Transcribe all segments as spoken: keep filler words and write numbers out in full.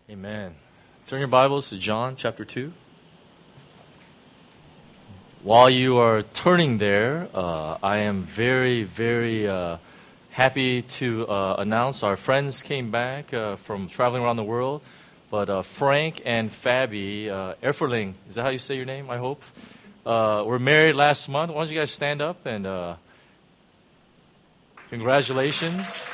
Amen. Turn your Bibles to John chapter two. While you are turning there, uh, I am very, very uh, happy to uh, announce our friends came back uh, from traveling around the world. But uh, Frank and Fabi uh, Efferling, is that how you say your name, I hope? Uh, were married last month. Why don't you guys stand up and uh, congratulations.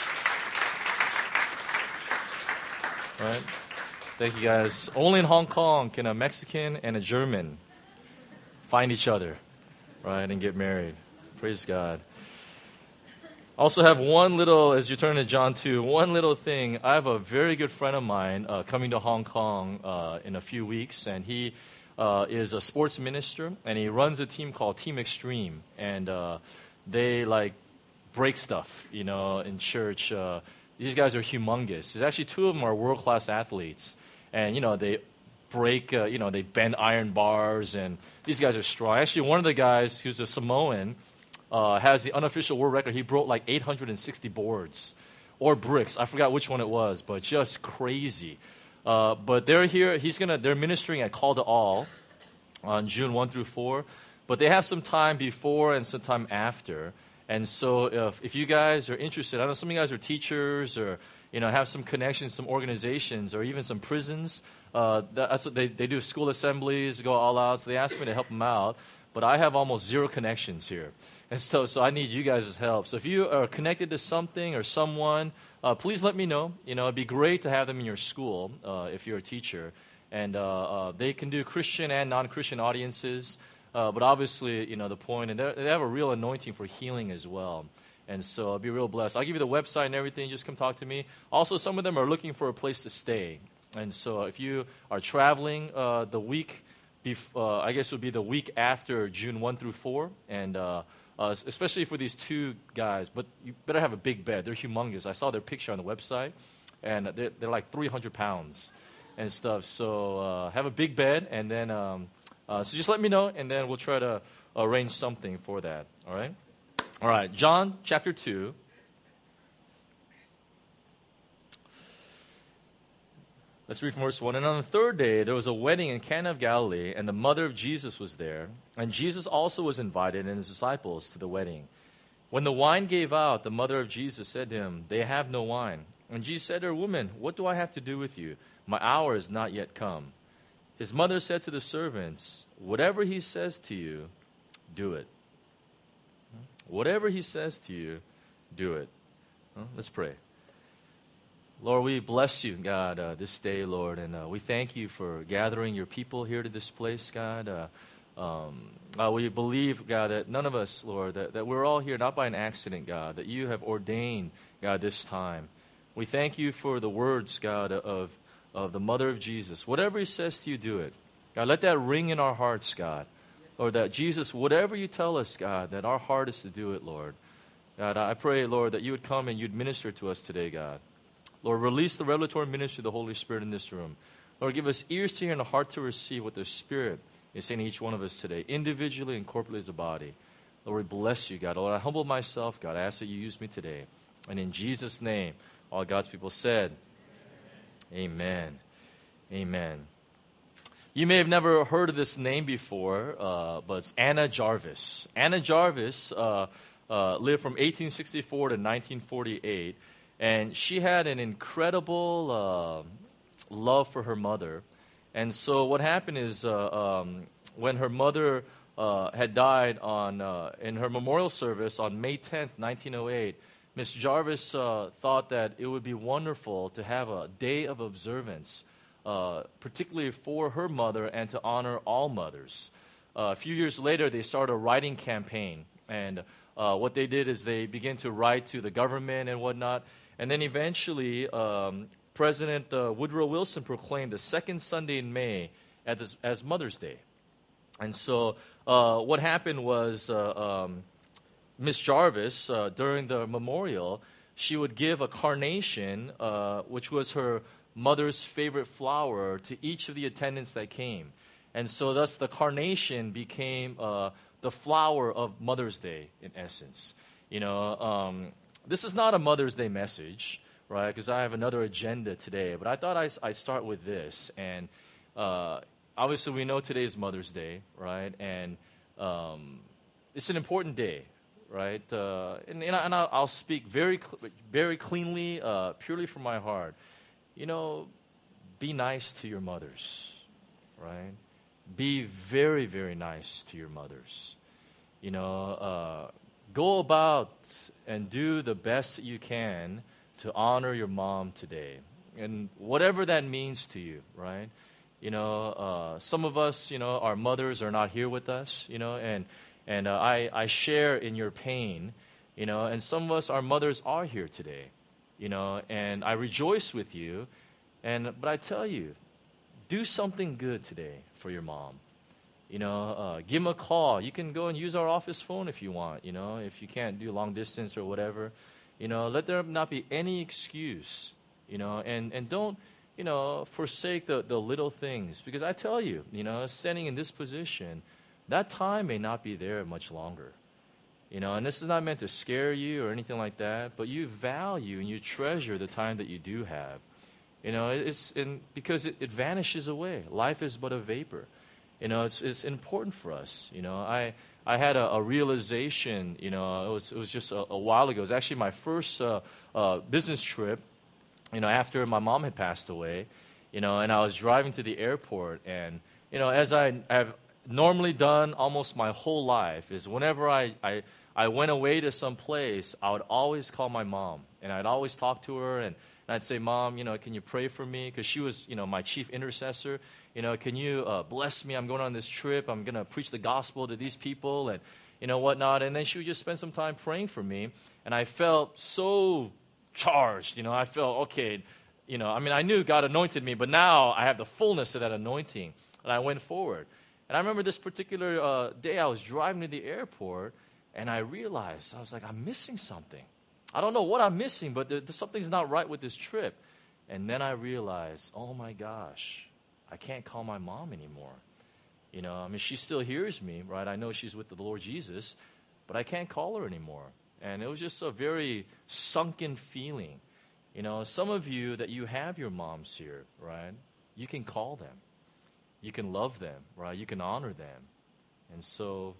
All right. Thank you, guys. Only in Hong Kong can a Mexican and a German find each other, right, and get married. Praise God. Also have one little, as you turn to John two, one little thing. I have a very good friend of mine uh, coming to Hong Kong uh, in a few weeks, and he uh, is a sports minister, and he runs a team called Team Extreme, and uh, they, like, break stuff, you know, in church. Uh, these guys are humongous. There's actually two of them are world-class athletes, and, you know, they break, uh, you know, they bend iron bars, and these guys are strong. Actually, one of the guys, who's a Samoan, uh, has the unofficial world record. He broke like eight hundred sixty boards or bricks. I forgot which one it was, but just crazy. Uh, but they're here. He's gonna. They're ministering at Call to All on June first through fourth. But they have some time before and some time after. And so, if, if you guys are interested, I know some of you guys are teachers or you know have some connections, some organizations, or even some prisons. Uh, that's what they, they do school assemblies, go all out. So they asked me to help them out. But I have almost zero connections here. And so, so I need you guys' help. So if you are connected to something or someone, uh, please let me know. You know, it'd be great to have them in your school uh, if you're a teacher. And uh, uh, they can do Christian and non-Christian audiences. Uh, but obviously, you know, the point, and they have a real anointing for healing as well. And so I'll be real blessed. I'll give you the website and everything. Just come talk to me. Also, some of them are looking for a place to stay. And so if you are traveling uh, the week, bef- uh, I guess it would be the week after June first through fourth, and uh, uh, especially for these two guys. But you better have a big bed. They're humongous. I saw their picture on the website, and they're, they're like three hundred pounds and stuff. So uh, have a big bed, and then um, uh, so just let me know, and then we'll try to arrange something for that. All right? All right, John chapter two. Let's read from verse one. And on the third day, there was a wedding in Cana of Galilee, and the mother of Jesus was there. And Jesus also was invited and his disciples to the wedding. When the wine gave out, the mother of Jesus said to him, "They have no wine." And Jesus said to her, "Woman, what do I have to do with you? My hour is not yet come." His mother said to the servants, "Whatever he says to you, do it." Whatever he says to you, do it. Let's pray. Lord, we bless you, God, uh, this day, Lord, and uh, we thank you for gathering your people here to this place, God. Uh, um, uh, we believe, God, that none of us, Lord, that, that we're all here not by an accident, God, that you have ordained, God, this time. We thank you for the words, God, of, of the mother of Jesus. Whatever he says to you, do it. God, let that ring in our hearts, God. Or that, Jesus, whatever you tell us, God, that our heart is to do it, Lord. God, I pray, Lord, that you would come and you'd minister to us today, God. Lord, release the revelatory ministry of the Holy Spirit in this room. Lord, give us ears to hear and a heart to receive what the Spirit is saying to each one of us today, individually and corporately as a body. Lord, we bless you, God. Lord, I humble myself, God. I ask that you use me today. And in Jesus' name, all God's people said, Amen. Amen. You may have never heard of this name before, uh, but it's Anna Jarvis. Anna Jarvis uh, uh, lived from eighteen sixty-four to nineteen forty-eight. And she had an incredible uh, love for her mother. And so what happened is uh, um, when her mother uh, had died on uh, in her memorial service on May tenth, nineteen oh eight, Miss Jarvis uh, thought that it would be wonderful to have a day of observance, uh, particularly for her mother and to honor all mothers. Uh, a few years later, they started a writing campaign. And uh, what they did is they began to write to the government and whatnot. And then eventually, um, President uh, Woodrow Wilson proclaimed the second Sunday in May as, this, as Mother's Day. And so uh, what happened was uh, um, Miss Jarvis, uh, during the memorial, she would give a carnation, uh, which was her mother's favorite flower, to each of the attendants that came. And so thus the carnation became uh, the flower of Mother's Day, in essence. You know, um, this is not a Mother's Day message, right? Because I have another agenda today. But I thought I, I start with this. And uh, obviously, we know today is Mother's Day, right? And um, it's an important day, right? Uh, and and, I, and I'll, I'll speak very, cl- very cleanly, uh, purely from my heart. You know, be nice to your mothers, right? Be very, very nice to your mothers. You know, uh, go about and do the best that you can to honor your mom today. And whatever that means to you, right? You know, uh, some of us, you know, our mothers are not here with us, you know, and, and uh, I, I share in your pain, you know, and some of us, our mothers are here today, you know, and I rejoice with you. And but I tell you, do something good today for your mom. You know, uh, give them a call. You can go and use our office phone if you want, you know, if you can't do long distance or whatever. You know, let there not be any excuse, you know, and, and don't, you know, forsake the, the little things. Because I tell you, you know, standing in this position, that time may not be there much longer. You know, and this is not meant to scare you or anything like that, but you value and you treasure the time that you do have. You know, it's in, because it, it vanishes away. Life is but a vapor. You know, it's it's important for us. You know, I I had a, a realization. You know, it was it was just a, a while ago. It was actually my first uh, uh, business trip. You know, after my mom had passed away. You know, and I was driving to the airport, and you know, as I have normally done almost my whole life, is whenever I I I went away to some place, I would always call my mom, and I'd always talk to her, and, and I'd say, Mom, you know, can you pray for me? Because she was, you know, my chief intercessor. You know, can you uh, bless me? I'm going on this trip. I'm going to preach the gospel to these people and, you know, whatnot. And then she would just spend some time praying for me. And I felt so charged. You know, I felt, okay, you know, I mean, I knew God anointed me, but now I have the fullness of that anointing. And I went forward. And I remember this particular uh, day I was driving to the airport, and I realized, I was like, I'm missing something. I don't know what I'm missing, but there, something's not right with this trip. And then I realized, oh my gosh, I can't call my mom anymore. You know, I mean, she still hears me, right? I know she's with the Lord Jesus, but I can't call her anymore. And it was just a very sunken feeling. You know, some of you that you have your moms here, right? You can call them. You can love them, right? You can honor them. And so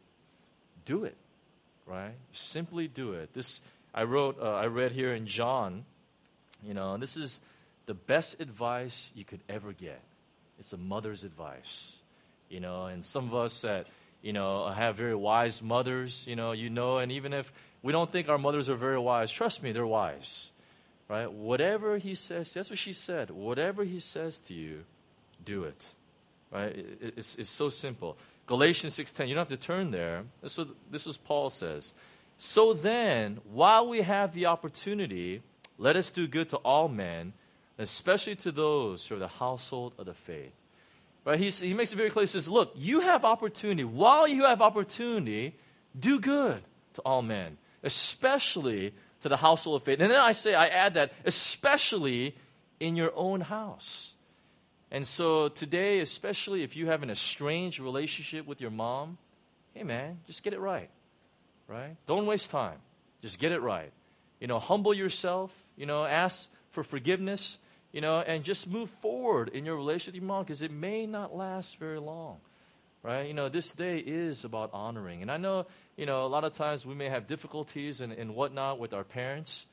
do it, right? Simply do it. This I wrote, uh, I read here in John, you know, this is the best advice you could ever get. It's a mother's advice, you know, and some of us that, you know, have very wise mothers, you know, you know, and even if we don't think our mothers are very wise, trust me, they're wise, right? Whatever he says, that's what she said, whatever he says to you, do it, right? It, it's, it's so simple. Galatians six ten, you don't have to turn there. This is, this is Paul says. So then, while we have the opportunity, let us do good to all men, especially to those who are the household of the faith. Right? He's, he makes it very clear. He says, look, you have opportunity. While you have opportunity, do good to all men, especially to the household of faith. And then I say, I add that, especially in your own house. And so today, especially if you have an estranged relationship with your mom, hey man, just get it right. Right? Don't waste time. Just get it right. You know, humble yourself, you know, ask for forgiveness, you know, and just move forward in your relationship with your mom because it may not last very long, right? You know, this day is about honoring. And I know, you know, a lot of times we may have difficulties and, and whatnot with our parents.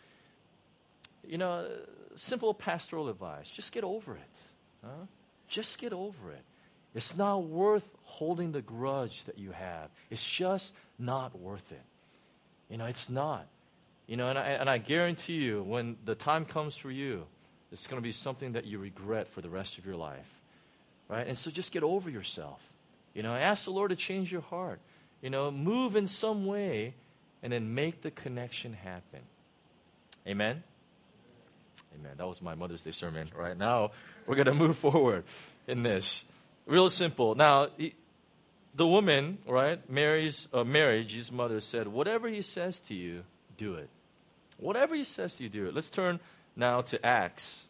You know, simple pastoral advice, just get over it. Huh? Just get over it. It's not worth holding the grudge that you have. It's just not worth it. You know, it's not. You know, and I, and I guarantee you, when the time comes for you, it's going to be something that you regret for the rest of your life, right? And so just get over yourself. You know, ask the Lord to change your heart. You know, move in some way and then make the connection happen. Amen? Amen. That was my Mother's Day sermon. Right now, we're going to move forward in this. Real simple. Now, he, the woman, right, Mary's, uh, Mary, Jesus' mother, said, whatever he says to you, do it. Whatever he says to you, do it. Let's turn now to Acts.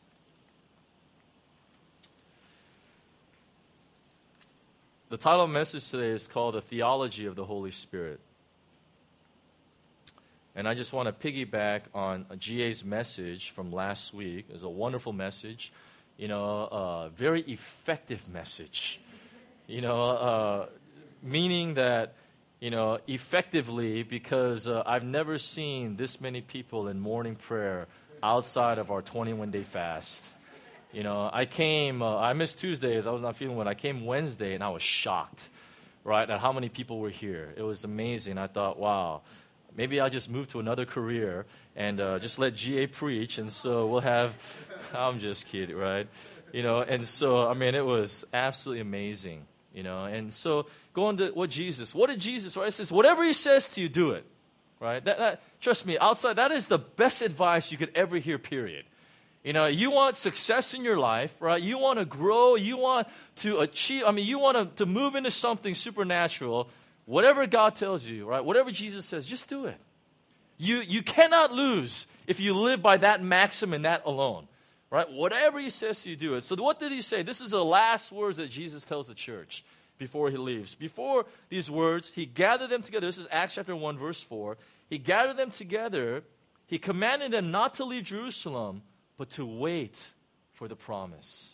The title of the message today is called The Theology of the Holy Spirit. And I just want to piggyback on G A's message from last week. It was a wonderful message, you know, a very effective message, you know, uh, meaning that, you know, effectively, because uh, I've never seen this many people in morning prayer outside of our twenty-one day fast. You know, I came, uh, I missed Tuesdays, I was not feeling well. I came Wednesday and I was shocked, right, at how many people were here. It was amazing. I thought, wow. Maybe I'll just move to another career and uh, just let G A preach, and so we'll have, I'm just kidding, right? You know, and so, I mean, it was absolutely amazing, you know. And so, going to what Jesus, what did Jesus, right? It says, whatever he says to you, do it, right? That, that, trust me, outside, that is the best advice you could ever hear, period. You know, you want success in your life, right? You want to grow, you want to achieve, I mean, you want to, to move into something supernatural. Whatever God tells you, right? Whatever Jesus says, just do it. You you cannot lose if you live by that maxim and that alone, right? Whatever he says to you, do it. So what did he say? This is the last words that Jesus tells the church before he leaves. Before these words, he gathered them together. This is Acts chapter one, verse four. He gathered them together. He commanded them not to leave Jerusalem, but to wait for the promise,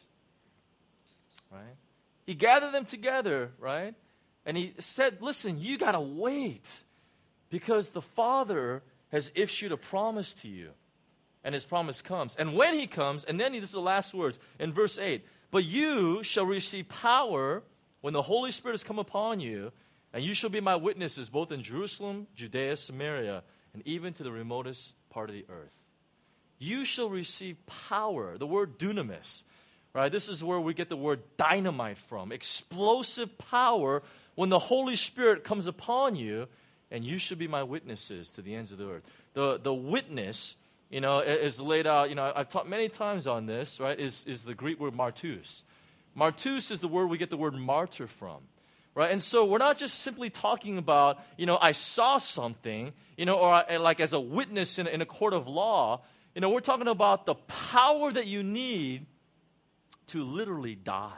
right? He gathered them together, right? And he said, listen, you got to wait because the Father has issued a promise to you. And his promise comes. And when he comes, and then he, this is the last words in verse eight, but you shall receive power when the Holy Spirit has come upon you, and you shall be my witnesses both in Jerusalem, Judea, Samaria, and even to the remotest part of the earth. You shall receive power. The word dunamis, right? This is where we get the word dynamite from. Explosive power when the Holy Spirit comes upon you, and you should be my witnesses to the ends of the earth. The the witness, you know, is laid out, you know, I've taught many times on this, right, is, is the Greek word martus. Martus is the word we get the word martyr from, right? And so we're not just simply talking about, you know, I saw something, you know, or I, like as a witness in, in a court of law. You know, we're talking about the power that you need to literally die.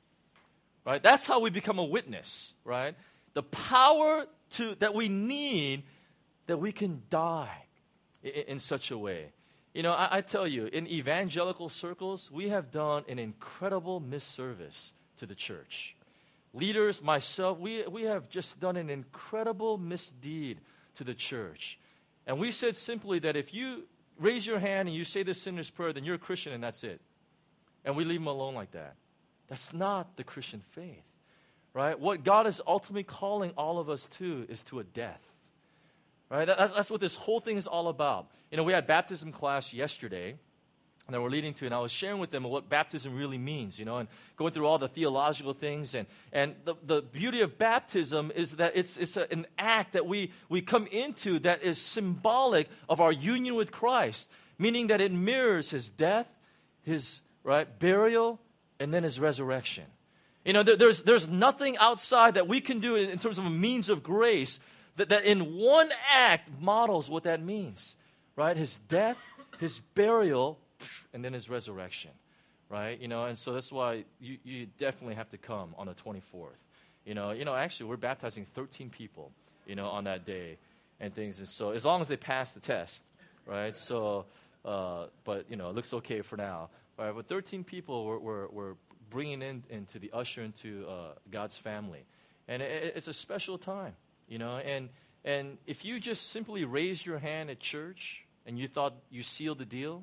Right? That's how we become a witness, right? The power to that we need that we can die in, in such a way. You know, I, I tell you, in evangelical circles, we have done an incredible misservice to the church. Leaders, myself, we, we have just done an incredible misdeed to the church. And we said simply that if you raise your hand and you say the sinner's prayer, then you're a Christian and that's it. And we leave them alone like that. That's not the Christian faith, right? What God is ultimately calling all of us to is to a death, right? That's, that's what this whole thing is all about. You know, we had baptism class yesterday that we're leading to, and I was sharing with them what baptism really means, you know, and going through all the theological things. And, and the, the beauty of baptism is that it's, it's a, an act that we, we come into that is symbolic of our union with Christ, meaning that it mirrors his death, his right burial, and then his resurrection. You know, there, there's, there's nothing outside that we can do in, in terms of a means of grace that, that in one act models what that means, right? His death, his burial, and then his resurrection, right? You know, and so that's why you, you definitely have to come on the twenty-fourth. You know, you know, actually, we're baptizing thirteen people, you know, on that day and things. And so as long as they pass the test, right? So, uh, but, you know, it looks okay for now. Right, but thirteen people we're, we're, we're bringing in into the usher into uh, God's family. And it, it's a special time, you know. And, and if you just simply raised your hand at church and you thought you sealed the deal,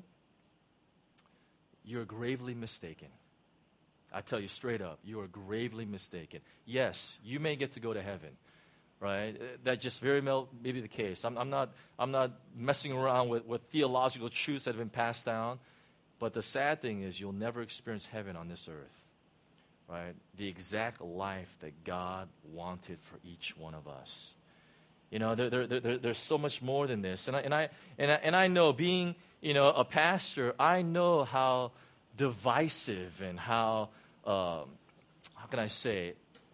you're gravely mistaken. I tell you straight up, you are gravely mistaken. Yes, you may get to go to heaven, right? That just very well may be the case. I'm, I'm, not, I'm not messing around with, with theological truths that have been passed down. But the sad thing is you'll never experience heaven on this earth, right? The exact life that God wanted for each one of us. You know, there, there, there, there's so much more than this. And I, and, I, and, I, and I know, being, you know, a pastor, I know how divisive and how, um, how can I say,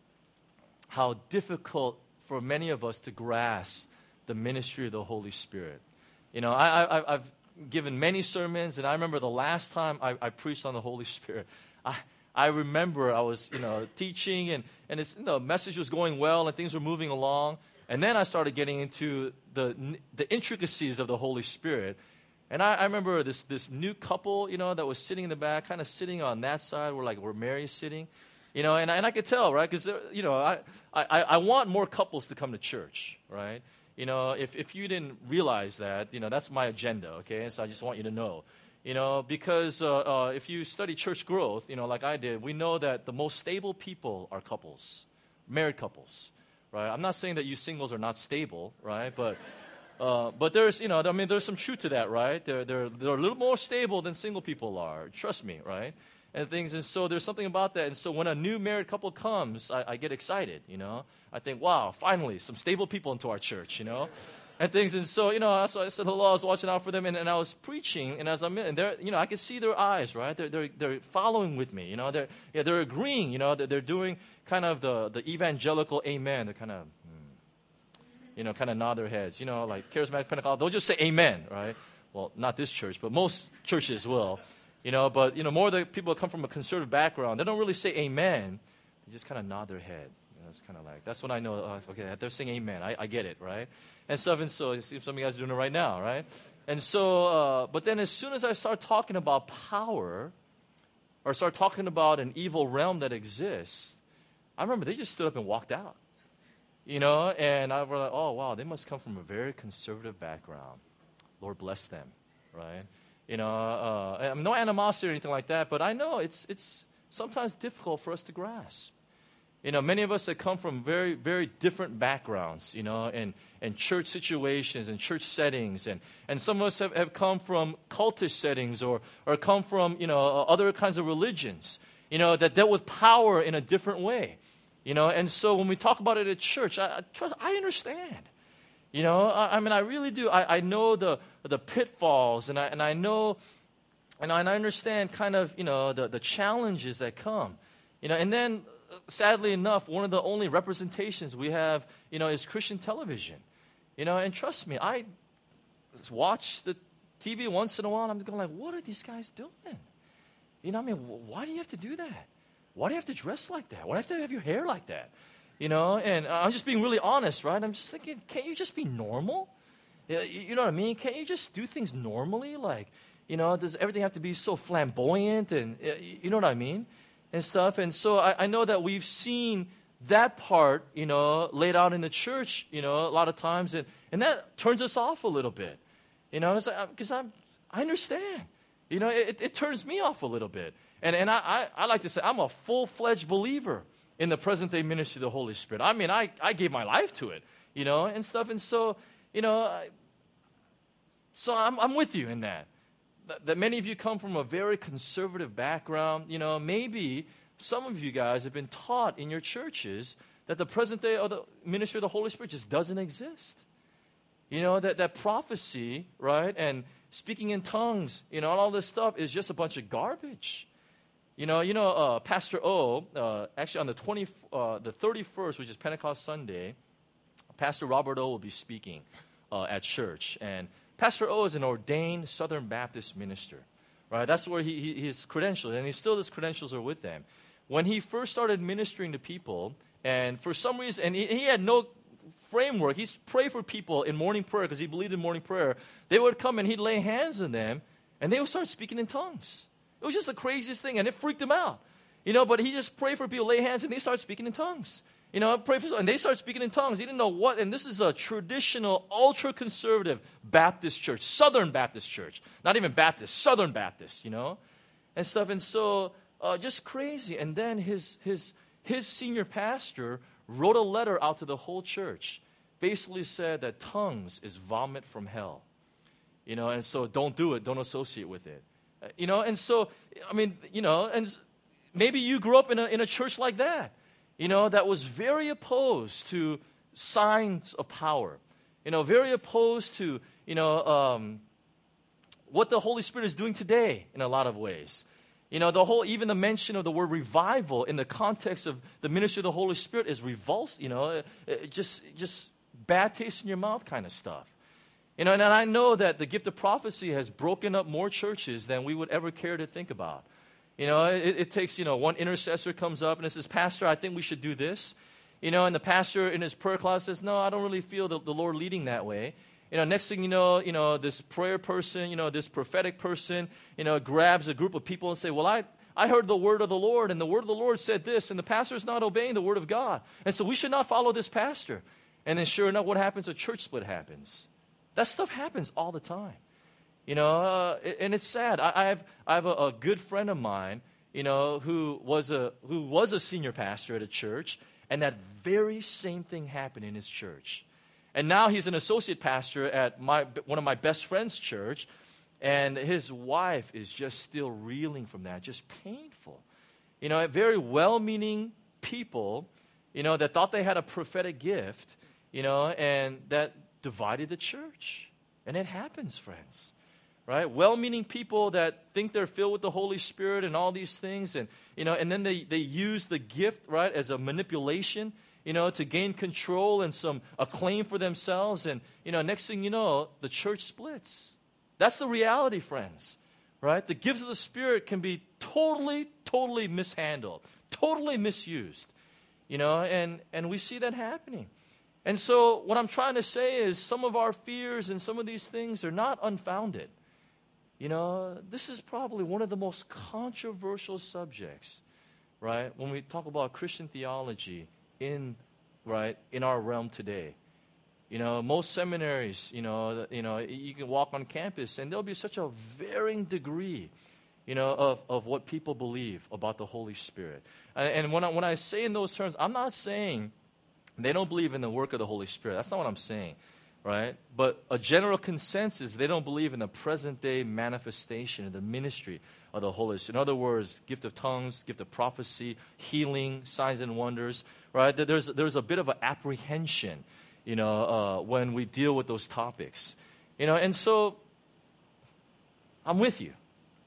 how difficult for many of us to grasp the ministry of the Holy Spirit. You know, I, I, I've given many sermons, and I remember the last time I, I preached on the Holy Spirit. I, I remember I was, you know, teaching, and, and it's, you know, the message was going well, and things were moving along. And then I started getting into the the intricacies of the Holy Spirit. And I, I remember this this new couple, you know, that was sitting in the back, kind of sitting on that side where like where Mary's sitting, you know, and, and I could tell, right? Because, you know, I, I, I want more couples to come to church, right? You know, if, if you didn't realize that, you know, that's my agenda, okay? So I just want you to know, you know, because uh, uh, if you study church growth, you know, like I did, we know that the most stable people are couples, married couples, right? I'm not saying that you singles are not stable, right? But uh, but there's, you know, I mean, there's some truth to that, right? They're, they're, they're a little more stable than single people are. Trust me, right? And things, and so there's something about that. And so when a new married couple comes, I, I get excited, you know. I think, wow, finally, some stable people into our church, you know, and things. And so, you know, so I said hello, I was watching out for them, and, and I was preaching, and as I'm in, and they're, you know, I could see their eyes, right? They're, they're, they're following with me, you know. They're, yeah, they're agreeing, you know, that they're doing kind of the, the evangelical amen. They're kind of, hmm, you know, kind of nod their heads, you know, like charismatic Pentecostal. They'll just say amen, right? Well, not this church, but most churches will. You know, but, you know, more the people that come from a conservative background, they don't really say amen. They just kind of nod their head. You know, it's kind of like, that's when I know, uh, okay, they're saying amen. I, I get it, right? And stuff, and so, you see some of you guys are doing it right now, right? And so, uh, but then as soon as I start talking about power, or start talking about an evil realm that exists, I remember they just stood up and walked out. You know, and I was like, oh, wow, they must come from a very conservative background. Lord bless them, right? You know, uh, no animosity or anything like that, but I know it's it's sometimes difficult for us to grasp. You know, many of us that come from very, very different backgrounds, you know, and, and church situations and church settings, and, and some of us have, have come from cultish settings or, or come from, you know, other kinds of religions, you know, that dealt with power in a different way. You know, and so when we talk about it at church, I, I, trust, I understand. You know, I, I mean, I really do. I, I know the the pitfalls, and I and I know, and I, and I understand kind of, you know, the, the challenges that come. You know, and then, sadly enough, one of the only representations we have, you know, is Christian television. You know, and trust me, I watch the T V once in a while, and I'm going like, what are these guys doing? You know, I mean, why do you have to do that? Why do you have to dress like that? Why do you have to have your hair like that? You know, and I'm just being really honest, right? I'm just thinking, can't you just be normal? You know what I mean? Can't you just do things normally? Like, you know, does everything have to be so flamboyant? And you know what I mean? And stuff. And so I, I know that we've seen that part, you know, laid out in the church, you know, a lot of times. And, and that turns us off a little bit. You know, because like, I'm, I understand. You know, it, it turns me off a little bit. And, and I, I, I like to say I'm a full-fledged believer in the present-day ministry of the Holy Spirit. I mean, I, I gave my life to it, you know, and stuff. And so, you know, I, so I'm, I'm with you in that. that. That many of you come from a very conservative background. You know, maybe some of you guys have been taught in your churches that the present-day of the ministry of the Holy Spirit just doesn't exist. You know, that, that prophecy, right, and speaking in tongues, you know, and all this stuff is just a bunch of garbage. You know, you know, uh, Pastor O, uh, actually on the twenty, uh, the thirty-first, which is Pentecost Sunday, Pastor Robert O will be speaking uh, at church, and Pastor O is an ordained Southern Baptist minister, right? That's where he, he his credentials, and he still his credentials are with them. When he first started ministering to people, and for some reason, and he, he had no framework. He's pray for people in morning prayer because he believed in morning prayer. They would come and he'd lay hands on them, and they would start speaking in tongues. It was just the craziest thing, and it freaked him out. You know, but he just prayed for people, lay hands, and they start speaking in tongues. You know, pray for, and they start speaking in tongues. He didn't know what, and this is a traditional, ultra-conservative Baptist church, Southern Baptist church. Not even Baptist, Southern Baptist, you know, and stuff. And so, uh, just crazy. And then his his his senior pastor wrote a letter out to the whole church, basically said that tongues is vomit from hell. You know, and so don't do it, don't associate with it. You know, and so, I mean, you know, and maybe you grew up in a in a church like that, you know, that was very opposed to signs of power, you know, very opposed to, you know, um, what the Holy Spirit is doing today in a lot of ways. You know, the whole, even the mention of the word revival in the context of the ministry of the Holy Spirit is revulsive, you know, it, it just, just bad taste in your mouth kind of stuff. You know, and I know that the gift of prophecy has broken up more churches than we would ever care to think about. You know, it, it takes, you know, one intercessor comes up and it says, Pastor, I think we should do this. You know, and the pastor in his prayer class says, no, I don't really feel the, the Lord leading that way. You know, next thing you know, you know, this prayer person, you know, this prophetic person, you know, grabs a group of people and say, well, I, I heard the word of the Lord, and the word of the Lord said this, and the pastor is not obeying the word of God. And so we should not follow this pastor. And then sure enough, what happens? A church split happens. That stuff happens all the time. You know, uh, and it's sad. I, I have, I have a, a good friend of mine, you know, who was a who was a senior pastor at a church, and that very same thing happened in his church. And now he's an associate pastor at my one of my best friend's church, and his wife is just still reeling from that, just painful. You know, very well-meaning people, you know, that thought they had a prophetic gift, you know, and that divided the church. And it happens, friends. Right? Well-meaning people that think they're filled with the Holy Spirit and all these things, and you know, and then they, they use the gift, right, as a manipulation, you know, to gain control and some acclaim for themselves, and you know, next thing you know, the church splits. That's the reality, friends. Right? The gifts of the Spirit can be totally, totally mishandled, totally misused. You know, and and we see that happening. And so what I'm trying to say is some of our fears and some of these things are not unfounded. You know, this is probably one of the most controversial subjects, right? When we talk about Christian theology in, right, in our realm today. You know, most seminaries, you know, you know, you can walk on campus and there'll be such a varying degree, you know, of, of what people believe about the Holy Spirit. And, and when I, when I say in those terms, I'm not saying they don't believe in the work of the Holy Spirit. That's not what I'm saying. Right? But a general consensus, they don't believe in the present-day manifestation of the ministry of the Holy Spirit. In other words, gift of tongues, gift of prophecy, healing, signs and wonders. Right? There's, there's a bit of an apprehension, you know, uh, when we deal with those topics. You know, and so I'm with you.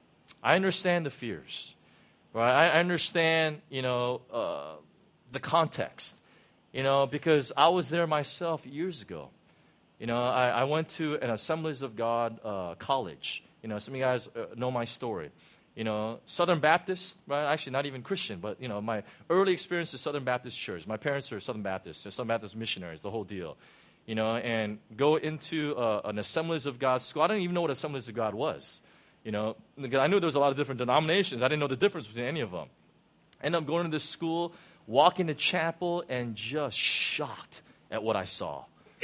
I understand the fears. Right? I understand, you know, uh, the context. You know, because I was there myself years ago. You know, I, I went to an Assemblies of God uh, college. You know, some of you guys uh, know my story. You know, Southern Baptist, right? Actually, not even Christian, but, you know, my early experience is Southern Baptist Church. My parents are Southern Baptists, so Southern Baptist missionaries, the whole deal. You know, and go into uh, an Assemblies of God school. I didn't even know what Assemblies of God was. You know, because I knew there was a lot of different denominations. I didn't know the difference between any of them. And I'm going to this school, walking to chapel, and just shocked at what I saw.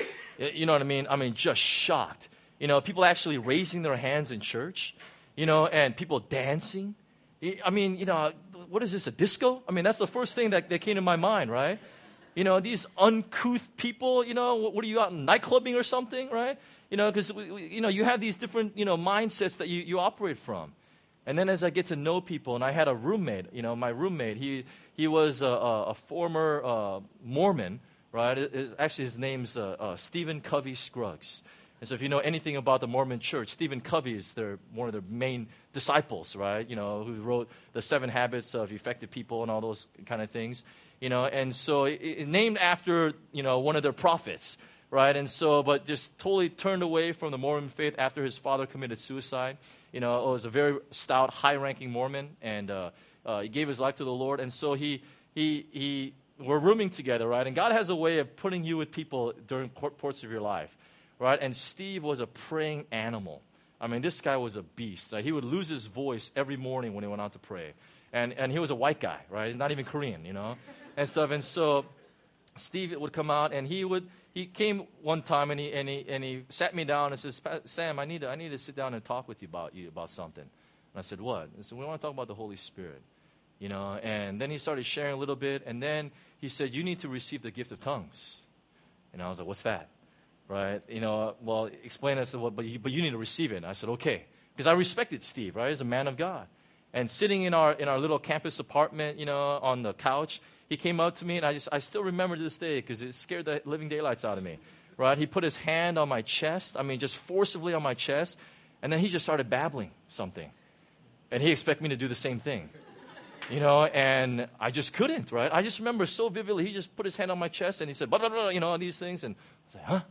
You know what I mean? I mean, just shocked. You know, people actually raising their hands in church, you know, and people dancing. I mean, you know, what is this, a disco? I mean, that's the first thing that, that came to my mind, right? You know, these uncouth people, you know, what, what are you out nightclubbing or something, right? You know, because, you know, you have these different, you know, mindsets that you, you operate from. And then as I get to know people, and I had a roommate, you know, my roommate, he, he was a, a, a former uh, Mormon, right? It, it, actually, his name's uh, uh, Stephen Covey Scruggs. And so if you know anything about the Mormon church, Stephen Covey is their, one of their main disciples, right? You know, who wrote The Seven Habits of Effective People and all those kind of things. You know, and so it, it named after, you know, one of their prophets, right? And so, but just totally turned away from the Mormon faith after his father committed suicide. You know, it was a very stout, high-ranking Mormon, and uh, uh, he gave his life to the Lord. And so he he he... we're rooming together, right? And God has a way of putting you with people during parts of your life, right? And Steve was a praying animal. I mean, this guy was a beast. Right? He would lose his voice every morning when he went out to pray. And and he was a white guy, right? He's not even Korean, you know, and stuff. And so Steve would come out, and he would he came one time, and he and he and he sat me down and says, Sam, I need to I need to sit down and talk with you about you about something. And I said, what? And so we want to talk about the Holy Spirit. You know, and then he started sharing a little bit, and then he said, you need to receive the gift of tongues. And I was like, what's that? Right? You know, well, explain it. I said, well, but you, but you need to receive it. And I said, okay. Because I respected Steve, right? He's a man of God. And sitting in our in our little campus apartment, you know, on the couch, he came up to me, and I just I still remember to this day because it scared the living daylights out of me. Right? He put his hand on my chest, I mean, just forcibly on my chest, and then he just started babbling something. And he expected me to do the same thing. You know, and I just couldn't, right? I just remember so vividly, he just put his hand on my chest, and he said, blah, blah, blah, you know, all these things. And I was like, huh?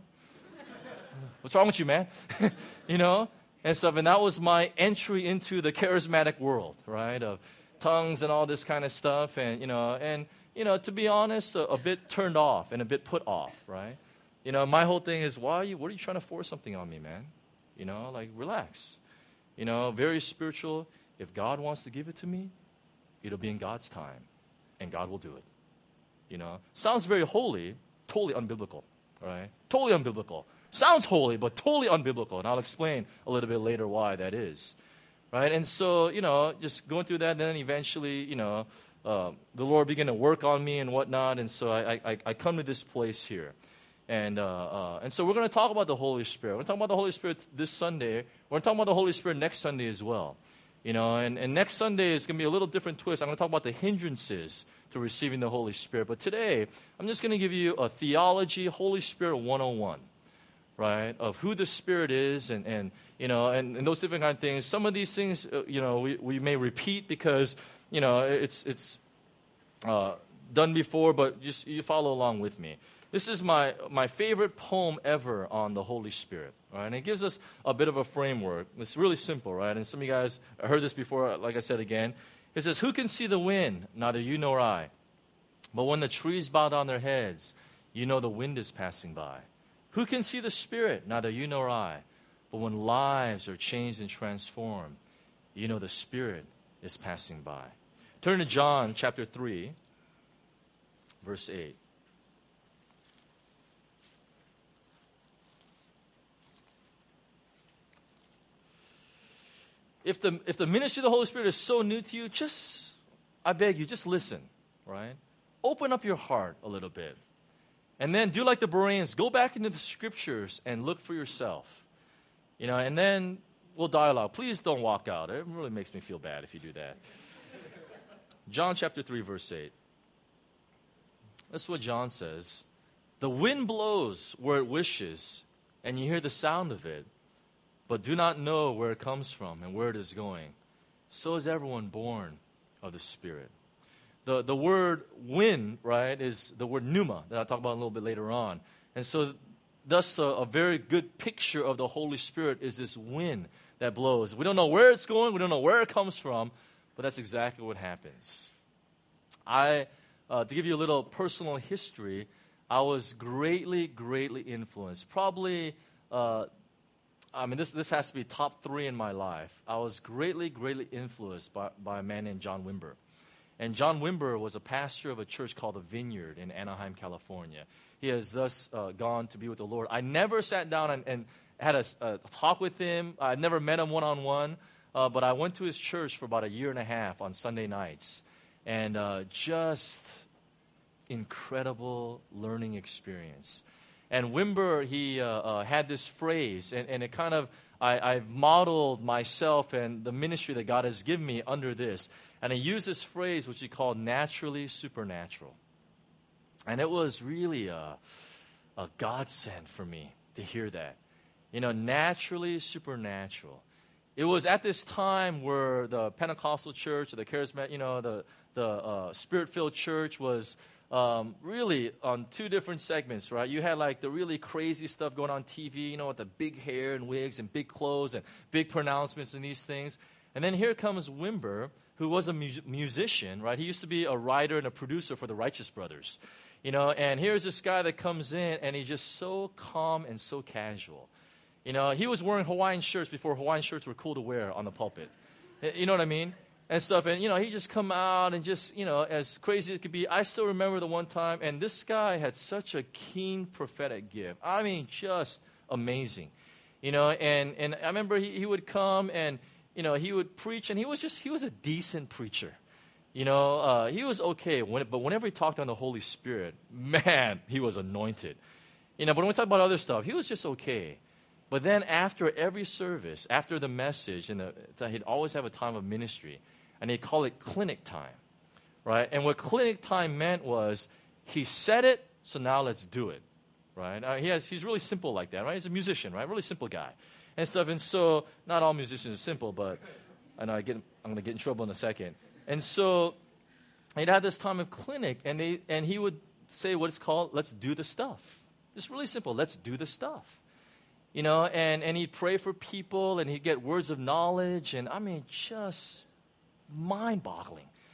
What's wrong with you, man? You know, and stuff. And that was my entry into the charismatic world, right, of tongues and all this kind of stuff. And, you know, and, you know, to be honest, a, a bit turned off and a bit put off, right? You know, my whole thing is, why are you, what are you trying to force something on me, man? You know, like, relax. You know, very spiritual. If God wants to give it to me, it'll be in God's time, and God will do it. You know, sounds very holy, totally unbiblical, right? Totally unbiblical. Sounds holy, but totally unbiblical, and I'll explain a little bit later why that is, right? And so, you know, just going through that, and then eventually, you know, uh, the Lord began to work on me and whatnot, and so I, I, I come to this place here. And uh, uh, and so we're going to talk about the Holy Spirit. We're going to talk about the Holy Spirit this Sunday. We're going to talk about the Holy Spirit next Sunday as well. You know, and, and next Sunday is going to be a little different twist. I'm going to talk about the hindrances to receiving the Holy Spirit. But today, I'm just going to give you a theology, Holy Spirit one oh one, right, of who the Spirit is and, and you know, and, and those different kind of things. Some of these things, uh, you know, we, we may repeat because, you know, it's, it's uh, done before, but just you follow along with me. This is my, my favorite poem ever on the Holy Spirit, right? And it gives us a bit of a framework. It's really simple, right? And some of you guys heard this before, like I said again. It says, who can see the wind? Neither you nor I. But when the trees bow down their heads, you know the wind is passing by. Who can see the Spirit? Neither you nor I. But when lives are changed and transformed, you know the Spirit is passing by. Turn to John chapter three, verse eight. If the, if the ministry of the Holy Spirit is so new to you, just, I beg you, just listen, right? Open up your heart a little bit. And then do like the Bereans. Go back into the Scriptures and look for yourself. You know, and then we'll dialogue. Please don't walk out. It really makes me feel bad if you do that. John chapter three, verse eight. That's what John says. The wind blows where it wishes, and you hear the sound of it, but do not know where it comes from and where it is going. So is everyone born of the Spirit. The, the word wind, right, is the word pneuma that I'll talk about a little bit later on. And so thus a, a very good picture of the Holy Spirit is this wind that blows. We don't know where it's going. We don't know where it comes from, but that's exactly what happens. I, uh, to give you a little personal history, I was greatly, greatly influenced. Probably... Uh, I mean, this this has to be top three in my life. I was greatly, greatly influenced by, by a man named John Wimber. And John Wimber was a pastor of a church called the Vineyard in Anaheim, California. He has thus uh, gone to be with the Lord. I never sat down and, and had a, a talk with him. I never met him one-on-one. Uh, but I went to his church for about a year and a half on Sunday nights. And uh, just incredible learning experience. And Wimber, he uh, uh, had this phrase, and, and it kind of, I, I've modeled myself and the ministry that God has given me under this. And he used this phrase, which he called naturally supernatural. And it was really a, a godsend for me to hear that. You know, naturally supernatural. It was at this time where the Pentecostal church, or the charismatic, you know, the, the uh, spirit-filled church was... Um, really on two different segments, right? You had like the really crazy stuff going on T V, you know, with the big hair and wigs and big clothes and big pronouncements and these things. And then here comes Wimber, who was a mu- musician, right? He used to be a writer and a producer for the Righteous Brothers, you know, and here's this guy that comes in and he's just so calm and so casual. You know, he was wearing Hawaiian shirts before Hawaiian shirts were cool to wear on the pulpit. You know what I mean? And stuff, and, you know, he just come out and just, you know, as crazy as it could be. I still remember the one time, and this guy had such a keen prophetic gift. I mean, just amazing. You know, and, and I remember he, he would come and, you know, he would preach, and he was just, he was a decent preacher. You know, uh, he was okay, when, but whenever he talked on the Holy Spirit, man, he was anointed. You know, but when we talk about other stuff, he was just okay. But then after every service, after the message, and the, he'd always have a time of ministry, and he'd call it clinic time, right? And what clinic time meant was, he said it, so now let's do it, right? Uh, he has, he's really simple like that, right? He's a musician, right? Really simple guy and stuff. And so, not all musicians are simple, but I know I get, I'm going to get in trouble in a second. And so, he'd have this time of clinic, and, they, and he would say what it's called, let's do the stuff. It's really simple, let's do the stuff. You know, and, and he'd pray for people, and he'd get words of knowledge, and I mean, just mind-boggling.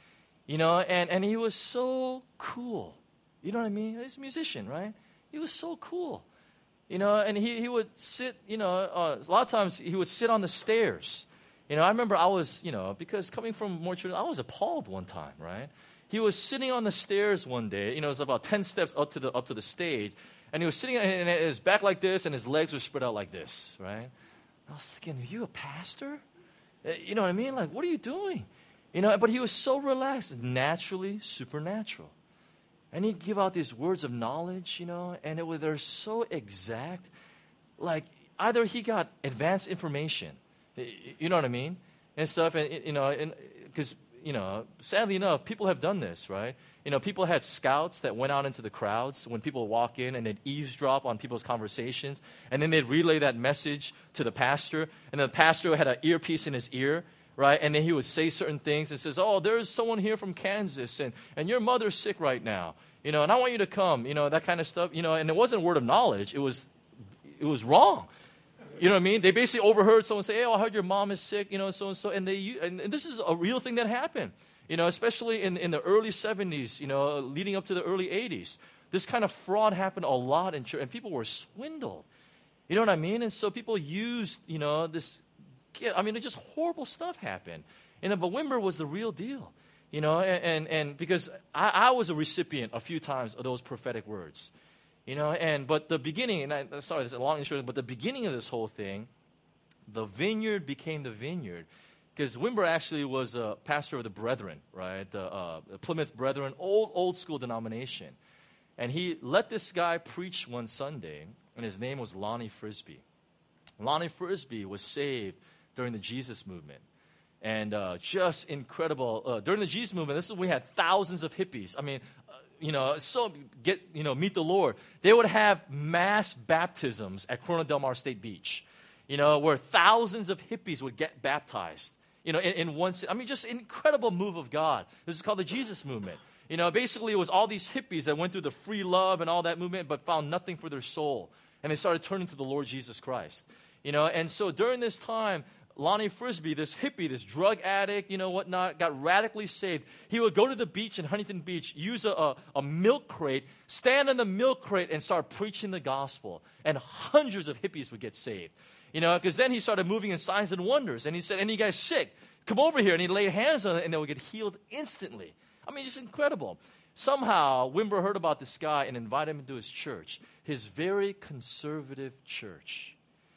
You know, and, and he was so cool. You know what I mean? He's a musician, right? He was so cool. You know, and he, he would sit, you know, uh, a lot of times he would sit on the stairs. You know, I remember I was, you know, because coming from more church, I was appalled one time, right? He was sitting on the stairs one day, you know, it was about ten steps up to the up to the stage, and he was sitting, and his back like this, and his legs were spread out like this, right? I was thinking, are you a pastor? You know what I mean? Like, what are you doing? You know, but he was so relaxed, naturally supernatural. And he'd give out these words of knowledge, you know, and it was, they're so exact. Like, either he got advanced information, you know what I mean, and stuff, and, you know, because, you know, sadly enough, people have done this, right? You know, people had scouts that went out into the crowds when people walk in, and they'd eavesdrop on people's conversations, and then they'd relay that message to the pastor, and the pastor had an earpiece in his ear, right? And then he would say certain things and says, oh, there's someone here from Kansas, and, and your mother's sick right now, you know, and I want you to come, you know, that kind of stuff, you know, and it wasn't a word of knowledge. It was, it was wrong. You know what I mean? They basically overheard someone say, hey, oh, I heard your mom is sick, you know, so and so, and they, and this is a real thing that happened, you know, especially in, in the early seventies, you know, leading up to the early eighties. This kind of fraud happened a lot in church, and people were swindled. You know what I mean? And so people used, you know, this, I mean, it just horrible stuff happened. You know, but Wimber was the real deal, you know, and, and, and because I, I was a recipient a few times of those prophetic words, you know, and, but the beginning, and I, sorry, this is a long and short, but the beginning of this whole thing, the vineyard became the vineyard, because Wimber actually was a pastor of the Brethren, right, the uh, Plymouth Brethren, old, old school denomination. And he let this guy preach one Sunday, and his name was Lonnie Frisbee. Lonnie Frisbee was saved during the Jesus movement. And uh, just incredible. Uh, during the Jesus movement, this is when we had thousands of hippies. I mean, uh, you know, so get, you know, meet the Lord. They would have mass baptisms at Corona Del Mar State Beach, you know, where thousands of hippies would get baptized, you know, in, in one, I mean, just incredible move of God. This is called the Jesus movement. You know, basically it was all these hippies that went through the free love and all that movement, but found nothing for their soul. And they started turning to the Lord Jesus Christ. You know, and so during this time, Lonnie Frisbee, this hippie, this drug addict, you know, whatnot, got radically saved. He would go to the beach in Huntington Beach, use a, a, a milk crate, stand in the milk crate, and start preaching the gospel. And hundreds of hippies would get saved. You know, because then he started moving in signs and wonders. And he said, any guys sick, come over here. And he laid hands on it, and they would get healed instantly. I mean, just incredible. Somehow, Wimber heard about this guy and invited him into his church, his very conservative church.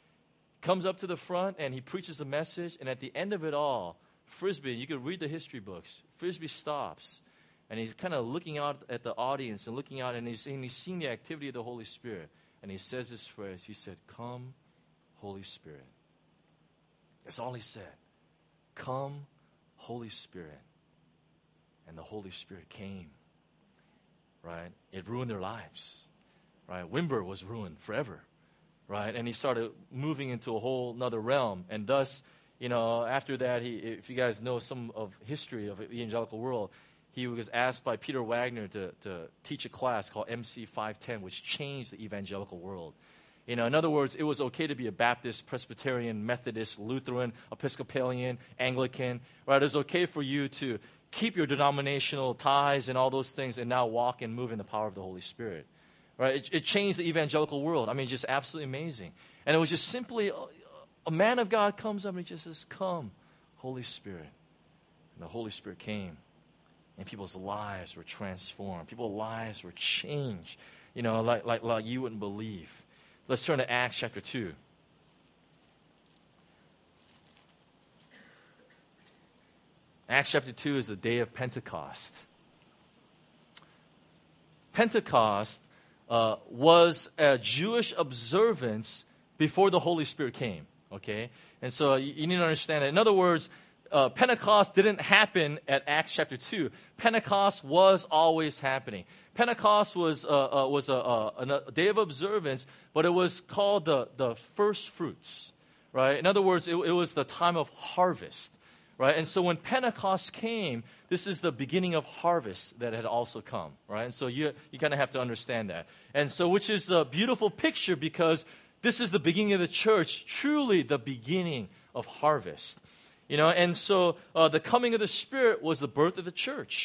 Comes up to the front, and he preaches a message, and at the end of it all, Frisbee, you can read the history books, Frisbee stops, and he's kind of looking out at the audience and looking out, and he's, and he's seeing the activity of the Holy Spirit, and he says this phrase, he said, come, Holy Spirit. That's all he said. Come, Holy Spirit. And the Holy Spirit came, right? It ruined their lives, right? Wimber was ruined forever. Right, and he started moving into a whole nother realm, and thus, you know, after that, he, if you guys know some of history of the evangelical world, he was asked by Peter Wagner to, to teach a class called M C five ten, which changed the evangelical world. You know, in other words, it was okay to be a Baptist, Presbyterian, Methodist, Lutheran, Episcopalian, Anglican, right? It was okay for you to keep your denominational ties and all those things and now walk and move in the power of the Holy Spirit. Right? It, it changed the evangelical world. I mean, just absolutely amazing. And it was just simply, a, a man of God comes up and he just says, come, Holy Spirit. And the Holy Spirit came. And people's lives were transformed. People's lives were changed. You know, like, like, like you wouldn't believe. Let's turn to Acts chapter two. Acts chapter two is the day of Pentecost. Pentecost Uh, was a Jewish observance before the Holy Spirit came, okay? And so you, you need to understand that. In other words, uh, Pentecost didn't happen at Acts chapter two. Pentecost was always happening. Pentecost was, uh, uh, was a, a, a day of observance, but it was called the, the first fruits, right? In other words, it, it was the time of harvest, right? And so when Pentecost came, this is the beginning of harvest that had also come, right? And so you, you kind of have to understand that. And so which is a beautiful picture because this is the beginning of the church, truly the beginning of harvest. You know, and so uh, the coming of the Spirit was the birth of the church.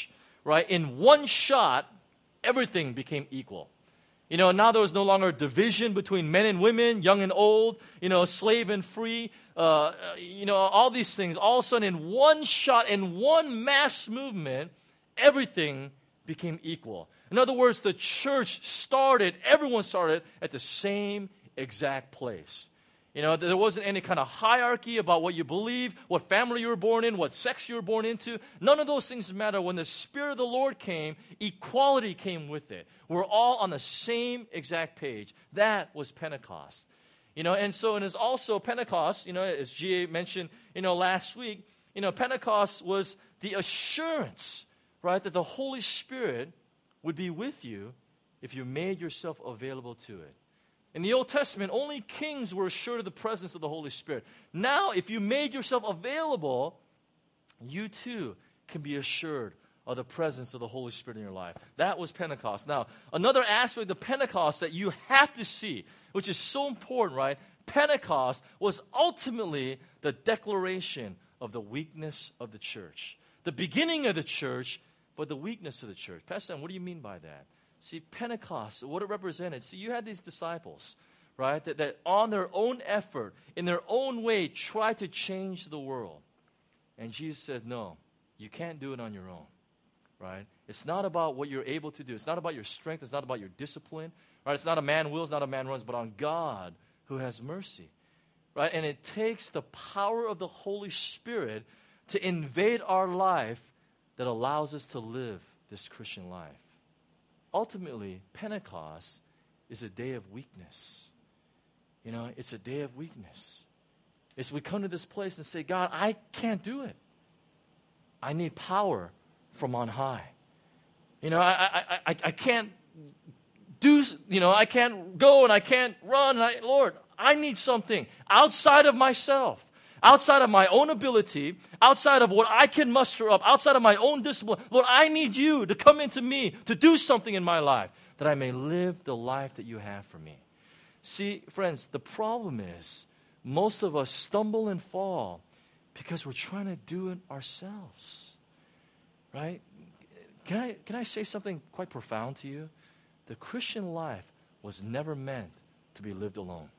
right, in one shot, everything became equal. You know, now there was no longer division between men and women, young and old, you know, slave and free, uh, you know, all these things. All of a sudden, in one shot, in one mass movement, everything became equal. In other words, the church started, everyone started at the same exact place. You know, there wasn't any kind of hierarchy about what you believe, what family you were born in, what sex you were born into. None of those things matter. When the Spirit of the Lord came, equality came with it. We're all on the same exact page. That was Pentecost. You know, and so, and it's also Pentecost, you know, as G A mentioned, you know, last week, you know, Pentecost was the assurance, right, that the Holy Spirit would be with you if you made yourself available to it. In the Old Testament, only kings were assured of the presence of the Holy Spirit. Now, if you made yourself available, you too can be assured of the presence of the Holy Spirit in your life. That was Pentecost. Now, another aspect of Pentecost that you have to see, which is so important, right? Pentecost was ultimately the declaration of the weakness of the church. The beginning of the church, but the weakness of the church. Pastor Sam, what do you mean by that? See, Pentecost, what it represented. See, you had these disciples, right, that, that on their own effort, in their own way, tried to change the world. And Jesus said, no, you can't do it on your own, right? It's not about what you're able to do. It's not about your strength. It's not about your discipline, right? It's not a man wills, not a man runs, but on God who has mercy, right? And it takes the power of the Holy Spirit to invade our life that allows us to live this Christian life. Ultimately, Pentecost is a day of weakness. You know, it's a day of weakness. It's we come to this place and say, God, I can't do it. I need power from on high. You know, I I I, I can't do, you know, I can't go and I can't run. And I, Lord, I need something outside of myself. Outside of my own ability, outside of what I can muster up, outside of my own discipline. Lord, I need you to come into me, to do something in my life, that I may live the life that you have for me. See, friends, the problem is most of us stumble and fall because we're trying to do it ourselves, right? Can I, can I say something quite profound to you? The Christian life was never meant to be lived alone,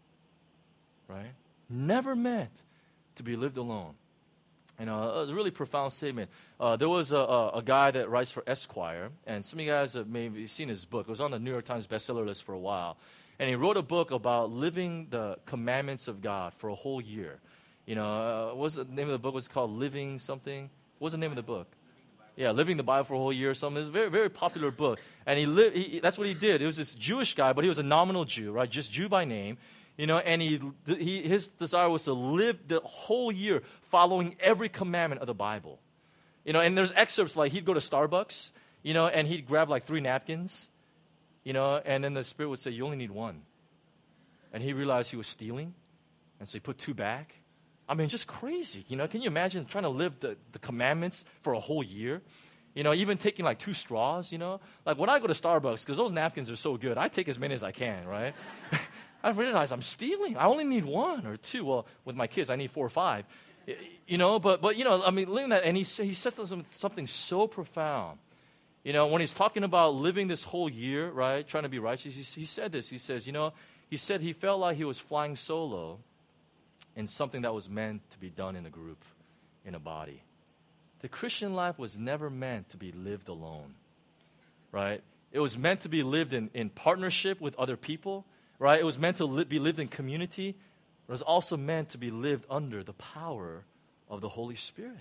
right? Never meant to be lived alone. And uh, it was a really profound statement. Uh, there was a, a, a guy that writes for Esquire, and some of you guys have maybe seen his book. It was on the New York Times bestseller list for a while. And he wrote a book about living the commandments of God for a whole year. You know, uh, what was the name of the book? It was called Living something? What was the name of the book? Yeah, Living the Bible for a whole year or something. It was a very, very popular book. And he lived. He, that's what he did. It was this Jewish guy, but he was a nominal Jew, right? Just Jew by name. You know, and he, he, his desire was to live the whole year following every commandment of the Bible. You know, and there's excerpts like he'd go to Starbucks, you know, and he'd grab like three napkins, you know, and then the Spirit would say, you only need one. And he realized he was stealing, and so he put two back. I mean, just crazy, you know. Can you imagine trying to live the, the commandments for a whole year? You know, even taking like two straws, you know. Like when I go to Starbucks, because those napkins are so good, I take as many as I can, right? I realize I'm stealing. I only need one or two. Well, with my kids, I need four or five. You know, but, but you know, I mean, looking at that, and he, he said something so profound. You know, when he's talking about living this whole year, right, trying to be righteous, he, he said this. He says, you know, he said he felt like he was flying solo in something that was meant to be done in a group, in a body. The Christian life was never meant to be lived alone, right? It was meant to be lived in, in partnership with other people. Right? It was meant to li- be lived in community, but it was also meant to be lived under the power of the Holy Spirit.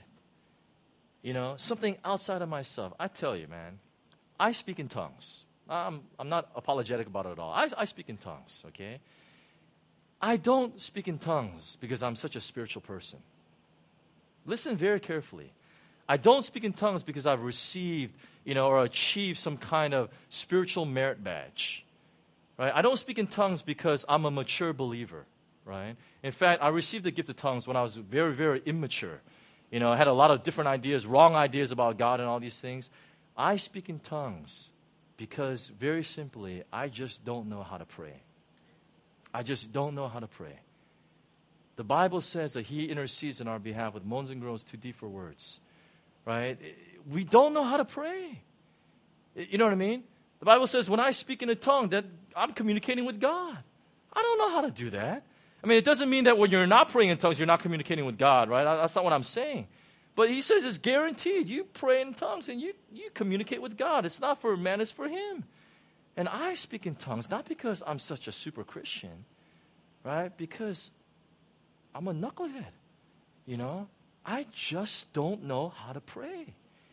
You know, something outside of myself. I tell you, man, I speak in tongues. I'm, I'm not apologetic about it at all. I, I speak in tongues, okay? I don't speak in tongues because I'm such a spiritual person. Listen very carefully. I don't speak in tongues because I've received, you know, or achieved some kind of spiritual merit badge. Right? I don't speak in tongues because I'm a mature believer, right? In fact, I received the gift of tongues when I was very, very immature. You know, I had a lot of different ideas, wrong ideas about God and all these things. I speak in tongues because, very simply, I just don't know how to pray. I just don't know how to pray. The Bible says that He intercedes on our behalf with moans and groans too deep for words, right? we don't know how to pray. You know what I mean? The Bible says when I speak in a tongue that I'm communicating with God. I don't know how to do that. I mean, it doesn't mean that when you're not praying in tongues, you're not communicating with God, right? That's not what I'm saying. But he says it's guaranteed. You pray in tongues and you, you communicate with God. It's not for man, it's for him. And I speak in tongues not because I'm such a super Christian, right? Because I'm a knucklehead, you know? I just don't know how to pray.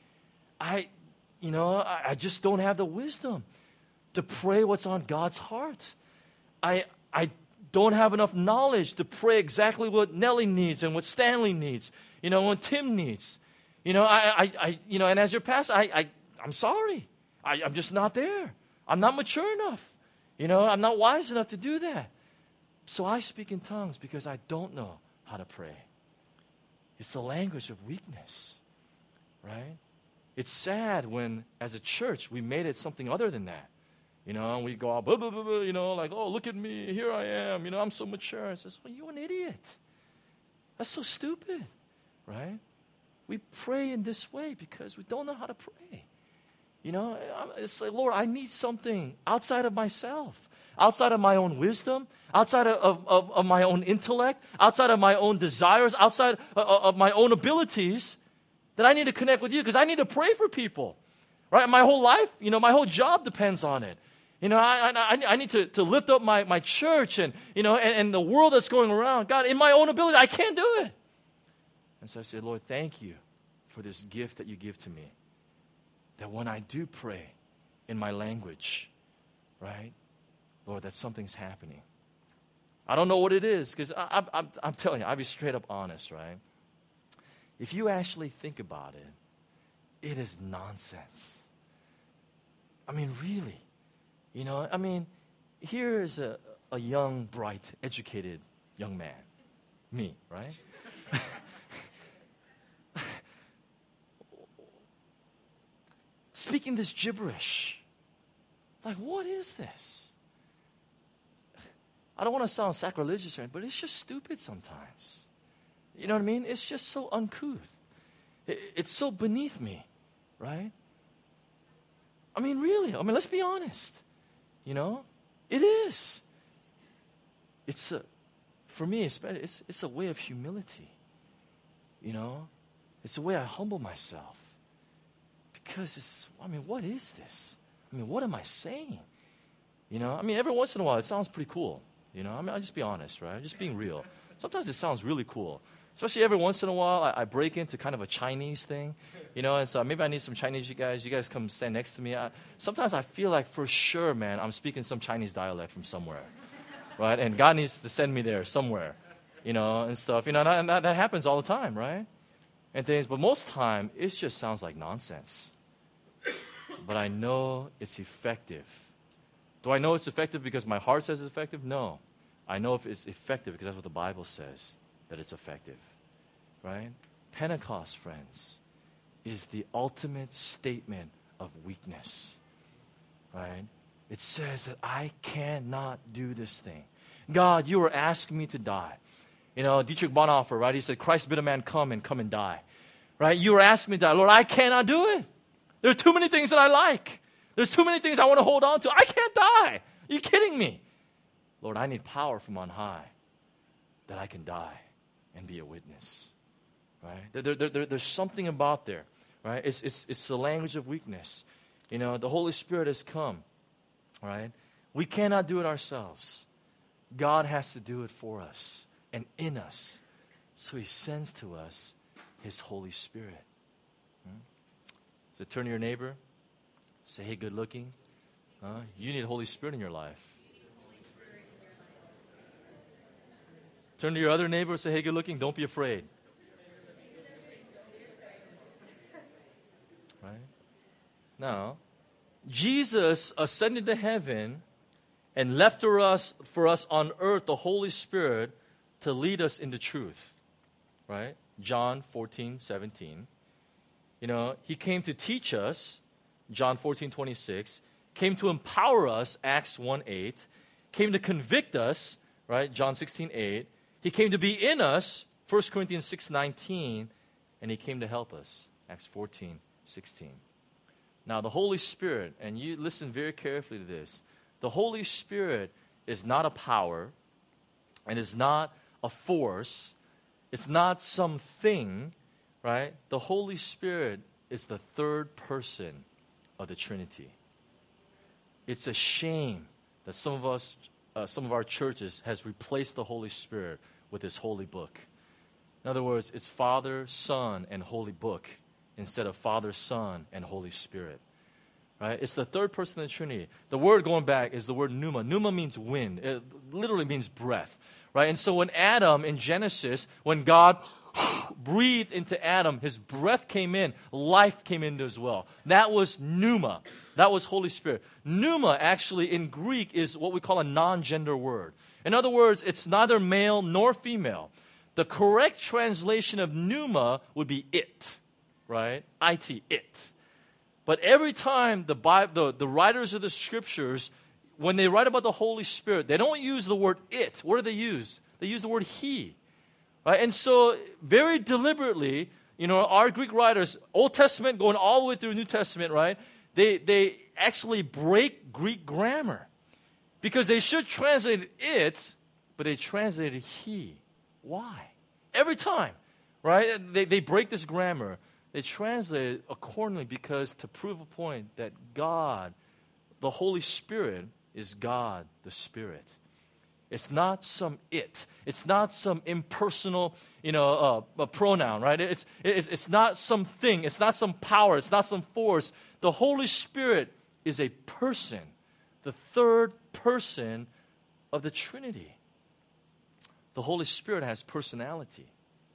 I, you know, I, I just don't have the wisdom to pray what's on God's heart. I, I don't have enough knowledge to pray exactly what Nellie needs and what Stanley needs, you know, what Tim needs. You know, I, I, I you know, and as your pastor, I, I, I'm sorry. I, I'm just not there. I'm not mature enough. You know, I'm not wise enough to do that. So I speak in tongues because I don't know how to pray. It's the language of weakness, right? It's sad when, as a church, we made it something other than that. You know, and we go out, blah, blah, blah, blah, you know, like, oh, look at me, here I am, you know, I'm so mature. It says, well, you're an idiot. That's so stupid, right? We pray in this way because we don't know how to pray. You know, it's like, Lord, I need something outside of myself, outside of my own wisdom, outside of, of, of my own intellect, outside of my own desires, outside of, of my own abilities, that I need to connect with you because I need to pray for people, right? My whole life, you know, my whole job depends on it. You know, I, I, I need to, to lift up my, my church and, you know, and, and the world that's going around. God, in my own ability, I can't do it. And so I said, Lord, thank you for this gift that you give to me. That when I do pray in my language, right, Lord, that something's happening. I don't know what it is, because I'm, I'm, I'm telling you, I'll be straight up honest, right? If you actually think about it, it is nonsense. I mean, really. You know, I mean, here is a, a young, bright, educated young man. Me, right? Speaking this gibberish. Like, what is this? I don't want to sound sacrilegious or anything, but it's just stupid sometimes. You know what I mean? It's just so uncouth. It, it's so beneath me, right? I mean, really. I mean, let's be honest. You know? It is. It's a, for me, it's, it's, it's a way of humility. You know? It's a way I humble myself. Because it's, I mean, what is this? I mean, what am I saying? You know, I mean, every once in a while, it sounds pretty cool. You know, I mean, I'll just be honest, right? Just being real. Sometimes it sounds really cool. Especially every once in a while, I, I break into kind of a Chinese thing. You know, and so maybe I need some Chinese, you guys. You guys come stand next to me. I, sometimes I feel like for sure, man, I'm speaking some Chinese dialect from somewhere. Right? And God needs to send me there somewhere. You know, and stuff. You know, and, I, and that, that happens all the time, right? And things. But most time, it just sounds like nonsense. But I know it's effective. Do I know it's effective because my heart says it's effective? No. I know if it's effective because that's what the Bible says, that it's effective. Right? Pentecost, friends, is the ultimate statement of weakness. Right? It says that I cannot do this thing. God, you are asking me to die. You know, Dietrich Bonhoeffer, right? He said, Christ bid a man come and come and die. Right? You are asking me to die. Lord, I cannot do it. There are too many things that I like. There's too many things I want to hold on to. I can't die. Are you kidding me? Lord, I need power from on high that I can die and be a witness. Right? There, there, there, there's something about there. Right? It's, it's, it's the language of weakness. You know, the Holy Spirit has come. Right? We cannot do it ourselves. God has to do it for us and in us. So he sends to us his Holy Spirit. Hmm? So turn to your neighbor. Say, hey, good looking. Uh, you need Holy Spirit in your life. Turn to your other neighbor and say, hey, good looking. Don't be afraid. Right? Now, Jesus ascended to heaven and left for us, for us on earth the Holy Spirit to lead us into truth. Right? John fourteen, seventeen. You know, he came to teach us, John fourteen, twenty-six, came to empower us, Acts one, eight, came to convict us, right, John sixteen, eight. He came to be in us, First Corinthians six, nineteen, and he came to help us, Acts fourteen, sixteen. Now, the Holy Spirit, and you listen very carefully to this, the Holy Spirit is not a power and is not a force. It's not something, right? The Holy Spirit is the third person of the Trinity. It's a shame that some of us, uh, some of our churches has replaced the Holy Spirit with this holy book. In other words, it's Father, Son, and Holy Book instead of Father, Son, and Holy Spirit. Right? It's the third person of the Trinity. The word going back is the word pneuma. Pneuma means wind. It literally means breath. Right? And so when Adam in Genesis, when God breathed into Adam, his breath came in, life came in as well. That was pneuma. That was Holy Spirit. Pneuma actually in Greek is what we call a non-gender word. In other words, it's neither male nor female. The correct translation of pneuma would be it, right? It, it. But every time the, Bible, the, the writers of the Scriptures, when they write about the Holy Spirit, they don't use the word it. What do they use? They use the word he. Right? And so very deliberately, you know, our Greek writers, Old Testament going all the way through New Testament, right? They, they actually break Greek grammar. Because they should translate it, but they translated he. Why? Every time, right? They, they break this grammar. They translate it accordingly because to prove a point that God, the Holy Spirit, is God, the Spirit. It's not some it. It's not some impersonal, you know, uh, a pronoun, right? It's, it's, it's not something. It's not some power. It's not some force. The Holy Spirit is a person, the third person of the Trinity. The Holy Spirit has personality.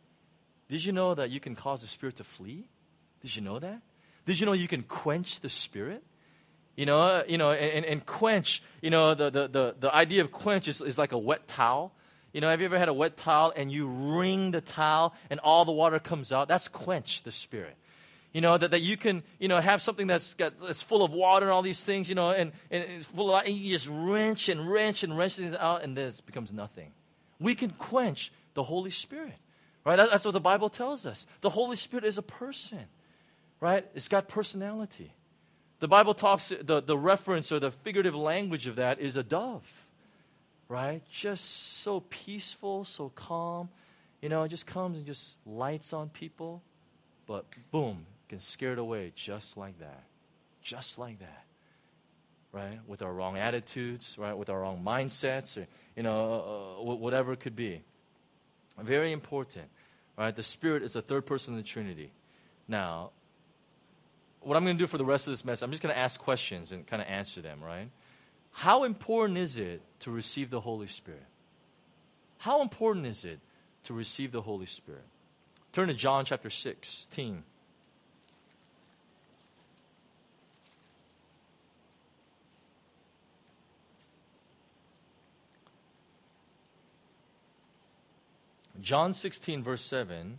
Did you know that you can cause the Spirit to flee? Did you know that? Did you know you can quench the Spirit? You know, uh, you know, and, and quench, you know, the, the, the, the idea of quench is, is like a wet towel. You know, have you ever had a wet towel and you wring the towel and all the water comes out? That's quench the Spirit. You know, that, that you can, you know, have something that's got that's full of water and all these things, you know, and, and it's full of, and you just wrench and wrench and wrench things out and then it becomes nothing. We can quench the Holy Spirit, right? That, that's what the Bible tells us. The Holy Spirit is a person, right? It's got personality. The Bible talks, the, the reference or the figurative language of that is a dove, right? Just so peaceful, so calm. You know, it just comes and just lights on people, but boom, can scare it away just like that. Just like that. Right? With our wrong attitudes, right? With our wrong mindsets, or, you know, uh, whatever it could be. Very important, right? The Spirit is the third person of the Trinity. Now, what I'm going to do for the rest of this message, I'm just going to ask questions and kind of answer them, right? How important is it to receive the Holy Spirit? How important is it to receive the Holy Spirit? Turn to John chapter sixteen. John sixteen, verse seven,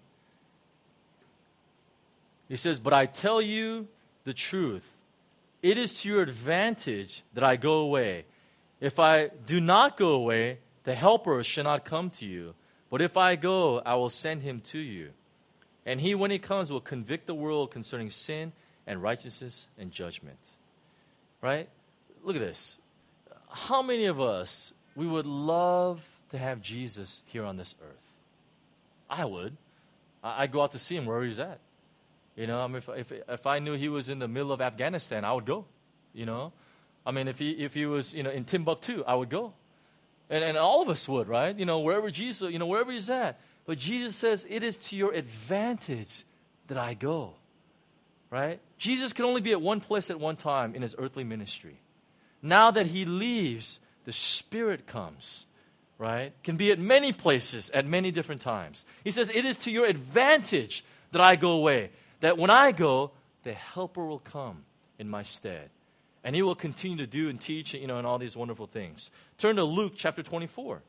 he says, "But I tell you the truth. It is to your advantage that I go away. If I do not go away, the Helper shall not come to you. But if I go, I will send him to you. And he, when he comes, will convict the world concerning sin and righteousness and judgment." Right? Look at this. How many of us, we would love to have Jesus here on this earth? I would. I'd go out to see him wherever he's at. You know, I mean, if, if if I knew he was in the middle of Afghanistan, I would go. You know, I mean, if he if he was, you know, in Timbuktu, I would go. And and all of us would, right? You know, wherever Jesus, you know, wherever he's at. But Jesus says, it is to your advantage that I go. Right? Jesus can only be at one place at one time in his earthly ministry. Now that he leaves, the Spirit comes. Right? Can be at many places at many different times. He says, it is to your advantage that I go away. That when I go, the Helper will come in my stead. And he will continue to do and teach, you know, and all these wonderful things. Turn to Luke chapter twenty-four.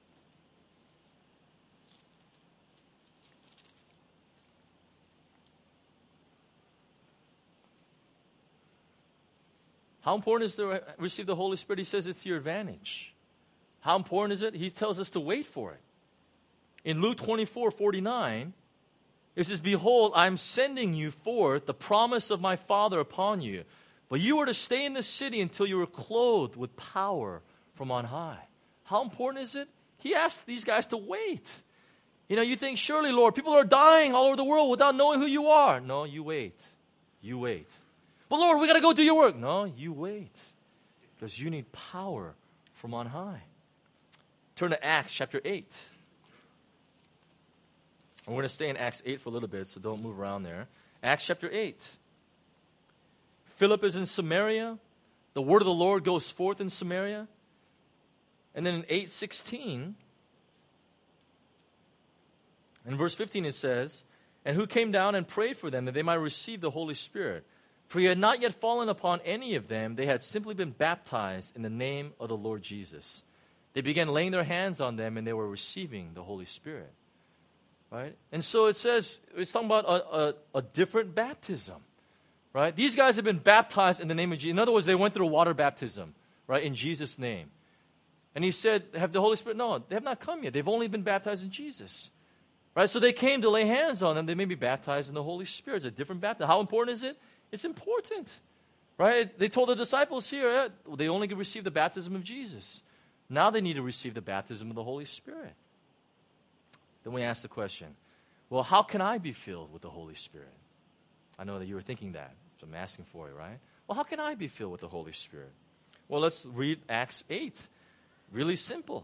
How important is to receive the Holy Spirit? He says it's to your advantage. How important is it? He tells us to wait for it. In Luke twenty-four forty-nine, It says, behold, I'm sending you forth the promise of my Father upon you. But you are to stay in the city until you are clothed with power from on high. How important is it? He asked these guys to wait. You know, you think, surely, Lord, people are dying all over the world without knowing who you are. No, you wait. You wait. But Lord, we got to go do your work. No, you wait. Because you need power from on high. Turn to Acts chapter eight. And we're going to stay in Acts eight for a little bit, so don't move around there. Acts chapter eight. Philip is in Samaria. The word of the Lord goes forth in Samaria. And then in eight sixteen, in verse fifteen it says, and who came down and prayed for them that they might receive the Holy Spirit. For he had not yet fallen upon any of them. They had simply been baptized in the name of the Lord Jesus. They began laying their hands on them, and they were receiving the Holy Spirit. Right? And so it says, it's talking about a, a, a different baptism. Right? These guys have been baptized in the name of Jesus. In other words, they went through water baptism, right, in Jesus' name. And he said, have the Holy Spirit? No, they have not come yet. They've only been baptized in Jesus. Right? So they came to lay hands on them. They may be baptized in the Holy Spirit. It's a different baptism. How important is it? It's important. Right? They told the disciples here, eh, they only could receive the baptism of Jesus. Now they need to receive the baptism of the Holy Spirit. Then we ask the question, well, how can I be filled with the Holy Spirit? I know that you were thinking that, so I'm asking for you, right? Well, how can I be filled with the Holy Spirit? Well, let's read Acts eight. Really simple.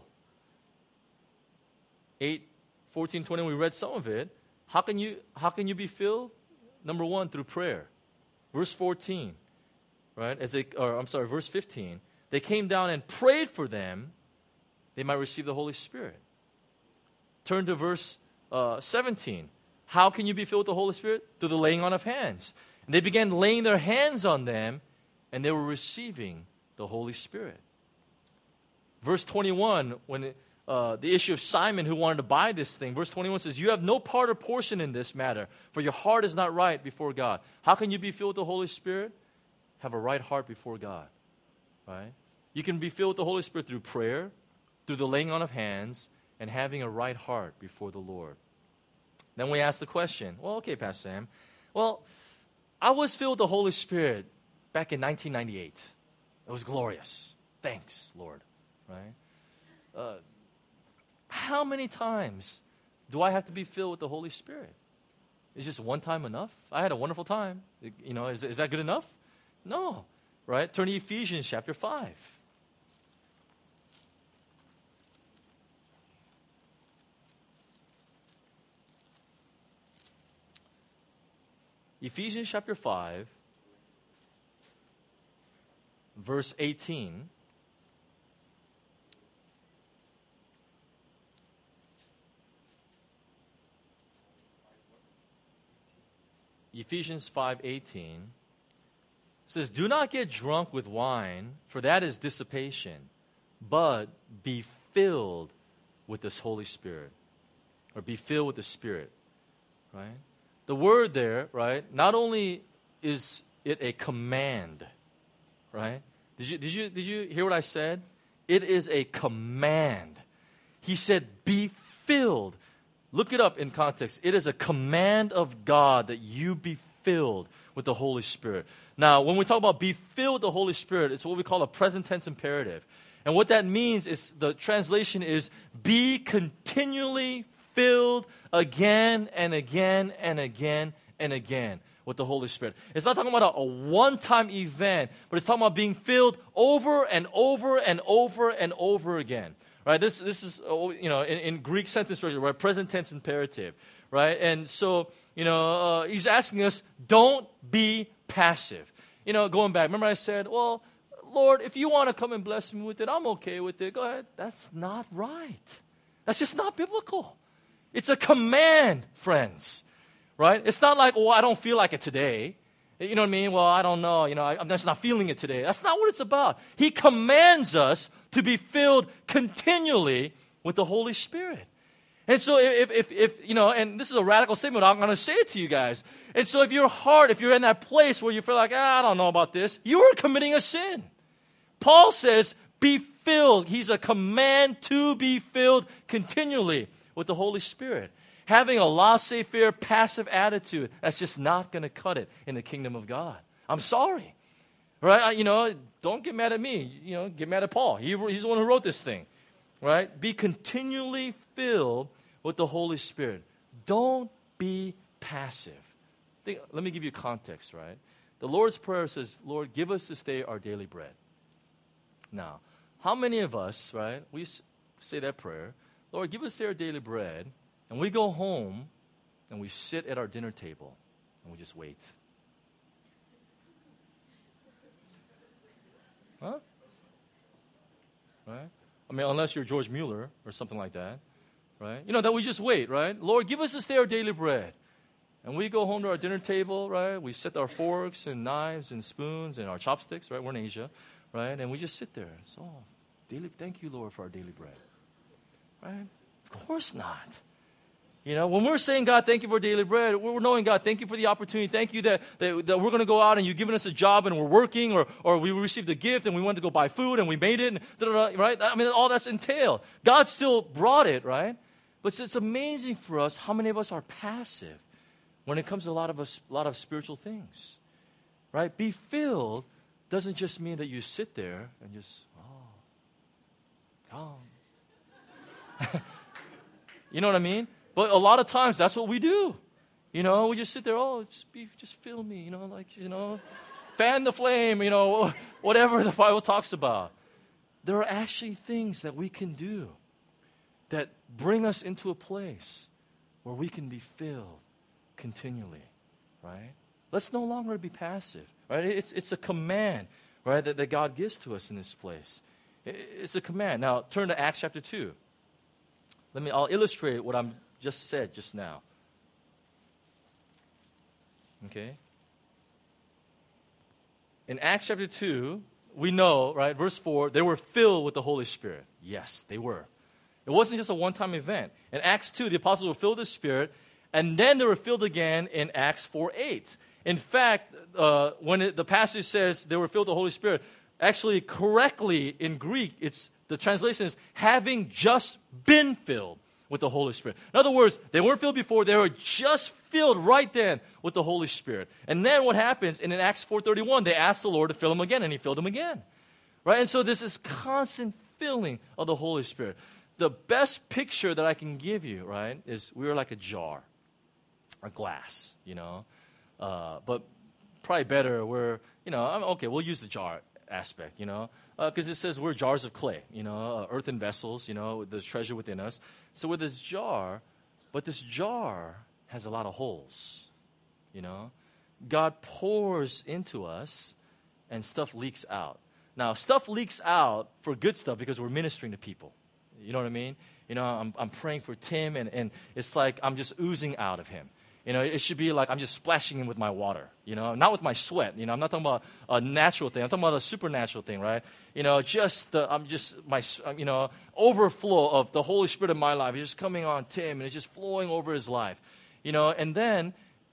eight, fourteen, twenty, we read some of it. How can you, how can you be filled? Number one, through prayer. Verse fourteen, right? As they, or I'm sorry, verse fifteen. They came down and prayed for them, they might receive the Holy Spirit. Turn to verse uh, seventeen. How can you be filled with the Holy Spirit? Through the laying on of hands. And they began laying their hands on them, and they were receiving the Holy Spirit. Verse twenty-one, when it, uh, the issue of Simon who wanted to buy this thing, verse twenty-one says, you have no part or portion in this matter, for your heart is not right before God. How can you be filled with the Holy Spirit? Have a right heart before God. Right? You can be filled with the Holy Spirit through prayer, through the laying on of hands, and having a right heart before the Lord. Then we ask the question, well, okay, Pastor Sam, well, I was filled with the Holy Spirit back in nineteen ninety-eight. It was glorious. Thanks, Lord. Right? Uh, how many times do I have to be filled with the Holy Spirit? Is just one time enough? I had a wonderful time. You know, is, is that good enough? No. Right? Turn to Ephesians chapter five. Ephesians chapter five, verse eighteen. Ephesians five eighteen says, do not get drunk with wine, for that is dissipation, but be filled with this Holy Spirit, or be filled with the Spirit, right? The word there, right, not only is it a command, right? Did you, did you, did you hear what I said? It is a command. He said, be filled. Look it up in context. It is a command of God that you be filled with the Holy Spirit. Now, when we talk about be filled with the Holy Spirit, it's what we call a present tense imperative. And what that means is, the translation is, be continually filled again and again and again and again with the Holy Spirit. It's not talking about a, a one-time event, but it's talking about being filled over and over and over and over again. Right? This this is, you know, in, in Greek sentence structure, right? Present tense imperative, right? And so, you know, uh, he's asking us, don't be passive. You know, going back, remember I said, well, Lord, if you want to come and bless me with it, I'm okay with it. Go ahead. That's not right. That's just not biblical. It's a command, friends, right? It's not like, oh, I don't feel like it today. You know what I mean? Well, I don't know. You know, I, I'm just not feeling it today. That's not what it's about. He commands us to be filled continually with the Holy Spirit. And so if, if, if, you know, and this is a radical statement, I'm going to say it to you guys. And so if your heart, if you're in that place where you feel like, ah, I don't know about this, you are committing a sin. Paul says, be filled. He's a command to be filled continually with the Holy Spirit. having a laissez-faire, passive attitude, that's just not going to cut it in the kingdom of God. I'm sorry. Right? I, you know, don't get mad at me. You know, get mad at Paul. He, he's the one who wrote this thing. Right? Be continually filled with the Holy Spirit. Don't be passive. Think, let me give you context, right? The Lord's Prayer says, Lord, give us this day our daily bread. Now, how many of us, right, we say that prayer, Lord, give us our daily bread, and we go home and we sit at our dinner table and we just wait. Huh? Right? I mean, unless you're George Mueller or something like that, right? You know, that we just wait, right? Lord, give us this day our daily bread. And we go home to our dinner table, right? We set our forks and knives and spoons and our chopsticks, right? We're in Asia, right? And we just sit there. It's, oh, daily, thank you, Lord, for our daily bread. Right? Of course not. You know, when we're saying, God, thank you for daily bread, we're knowing, God, thank you for the opportunity. Thank you that, that, that we're going to go out and you've given us a job and we're working, or, or we received a gift and we went to go buy food and we made it, and da, da, da, right? I mean, all that's entailed. God still brought it, right? But it's, it's amazing for us how many of us are passive when it comes to a lot of us, a lot of spiritual things, right? Be filled doesn't just mean that you sit there and just, oh, calm. You know what I mean? But a lot of times, that's what we do. You know, we just sit there, oh, just, be, just fill me, you know, like, you know, fan the flame, you know, whatever the Bible talks about. There are actually things that we can do that bring us into a place where we can be filled continually, right? Let's no longer be passive, right? It's, it's a command, right, that, that God gives to us in this place. It's a command. Now, turn to Acts chapter two. Let me, I'll illustrate what I'm just said just now. Okay? In Acts chapter two, we know, right, verse four, they were filled with the Holy Spirit. Yes, they were. It wasn't just a one-time event. In Acts two, the apostles were filled with the Spirit, and then they were filled again in Acts four eight. In fact, uh, when it, the passage says they were filled with the Holy Spirit, actually correctly in Greek, it's the translation is having just been filled with the Holy Spirit. In other words, they weren't filled before, they were just filled right then with the Holy Spirit. And then what happens, and in Acts four thirty-one, they asked the Lord to fill them again, and he filled them again. Right? And so there's this constant filling of the Holy Spirit. The best picture that I can give you, right, is we were like a jar, a glass, you know. Uh, but probably better, we're, you know, I'm, okay, we'll use the jar aspect, you know, because uh, it says we're jars of clay, you know, uh, earthen vessels, you know, there's treasure within us. So with this jar, but this jar has a lot of holes, you know. God pours into us and stuff leaks out. Now, stuff leaks out for good stuff because we're ministering to people. You know what I mean? You know, I'm, I'm praying for Tim, and, and it's like I'm just oozing out of him. You know, it should be like I'm just splashing him with my water, you know, not with my sweat. You know, I'm not talking about a natural thing. I'm talking about a supernatural thing, right? You know, just the, I'm just, my, you know, overflow of the Holy Spirit in my life. It's just coming on Tim, and it's just flowing over his life, you know, and then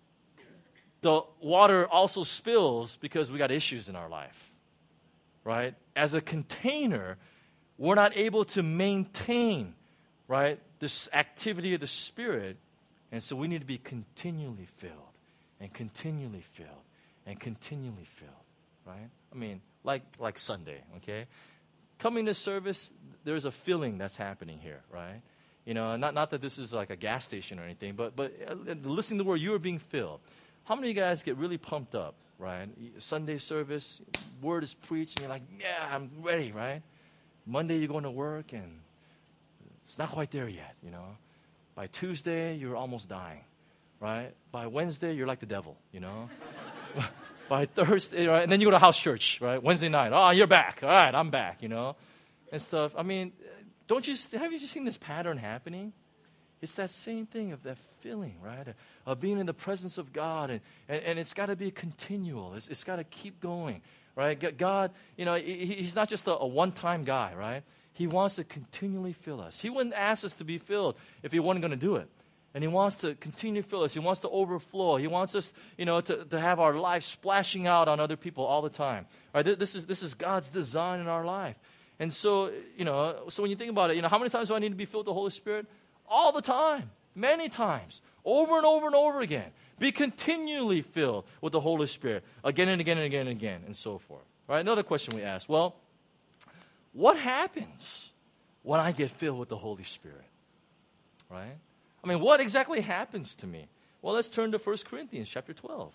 the water also spills because we got issues in our life, right? As a container, we're not able to maintain, right, this activity of the Spirit. And so we need to be continually filled and continually filled and continually filled, right? I mean, like like Sunday, okay? Coming to service, there's a filling that's happening here, right? You know, not not that this is like a gas station or anything, but but uh, listening to the word, you are being filled. How many of you guys get really pumped up, right? Sunday service, word is preached, and you're like, yeah, I'm ready, right? Monday you're going to work, and it's not quite there yet, you know? By Tuesday, you're almost dying, right? By Wednesday, you're like the devil, you know? By Thursday, right? And then you go to house church, right? Wednesday night, oh, you're back. All right, I'm back, you know? And stuff. I mean, don't you, have you just seen this pattern happening? It's that same thing of that feeling, right? Of being in the presence of God, and, and, and it's got to be continual. It's, it's got to keep going, right? God, you know, he, he's not just a, a one-time guy, right? He wants to continually fill us. He wouldn't ask us to be filled if he wasn't going to do it. And he wants to continue to fill us. He wants to overflow. He wants us, you know, to, to have our life splashing out on other people all the time. Right? This is, this is God's design in our life. And so, you know, so when you think about it, you know, how many times do I need to be filled with the Holy Spirit? All the time. many times, over and over and over again. Be continually filled with the Holy Spirit, again and again and again and again, and so forth. Right? Another question we ask, well, what happens when I get filled with the Holy Spirit? Right? I mean, what exactly happens to me? Well, let's turn to First Corinthians chapter twelve.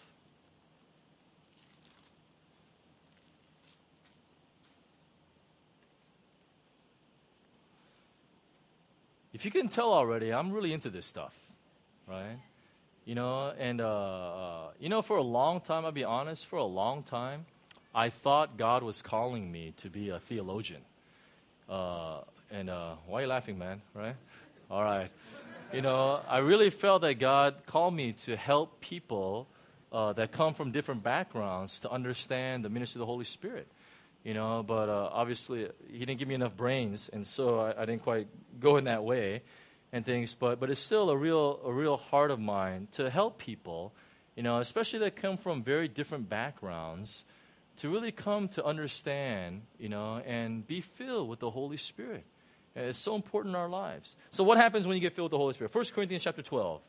If you can tell already, I'm really into this stuff, right? You know, and, uh, uh, you know, for a long time, I'll be honest, for a long time, I thought God was calling me to be a theologian. Uh, and uh, why are you laughing, man, right? All right. You know, I really felt that God called me to help people uh, that come from different backgrounds to understand the ministry of the Holy Spirit. You know, but uh, obviously he didn't give me enough brains, and so I, I didn't quite go in that way and things. But but it's still a real a real heart of mine to help people, you know, especially that come from very different backgrounds, to really come to understand, you know, and be filled with the Holy Spirit. And it's so important in our lives. So what happens when you get filled with the Holy Spirit? First Corinthians chapter twelve.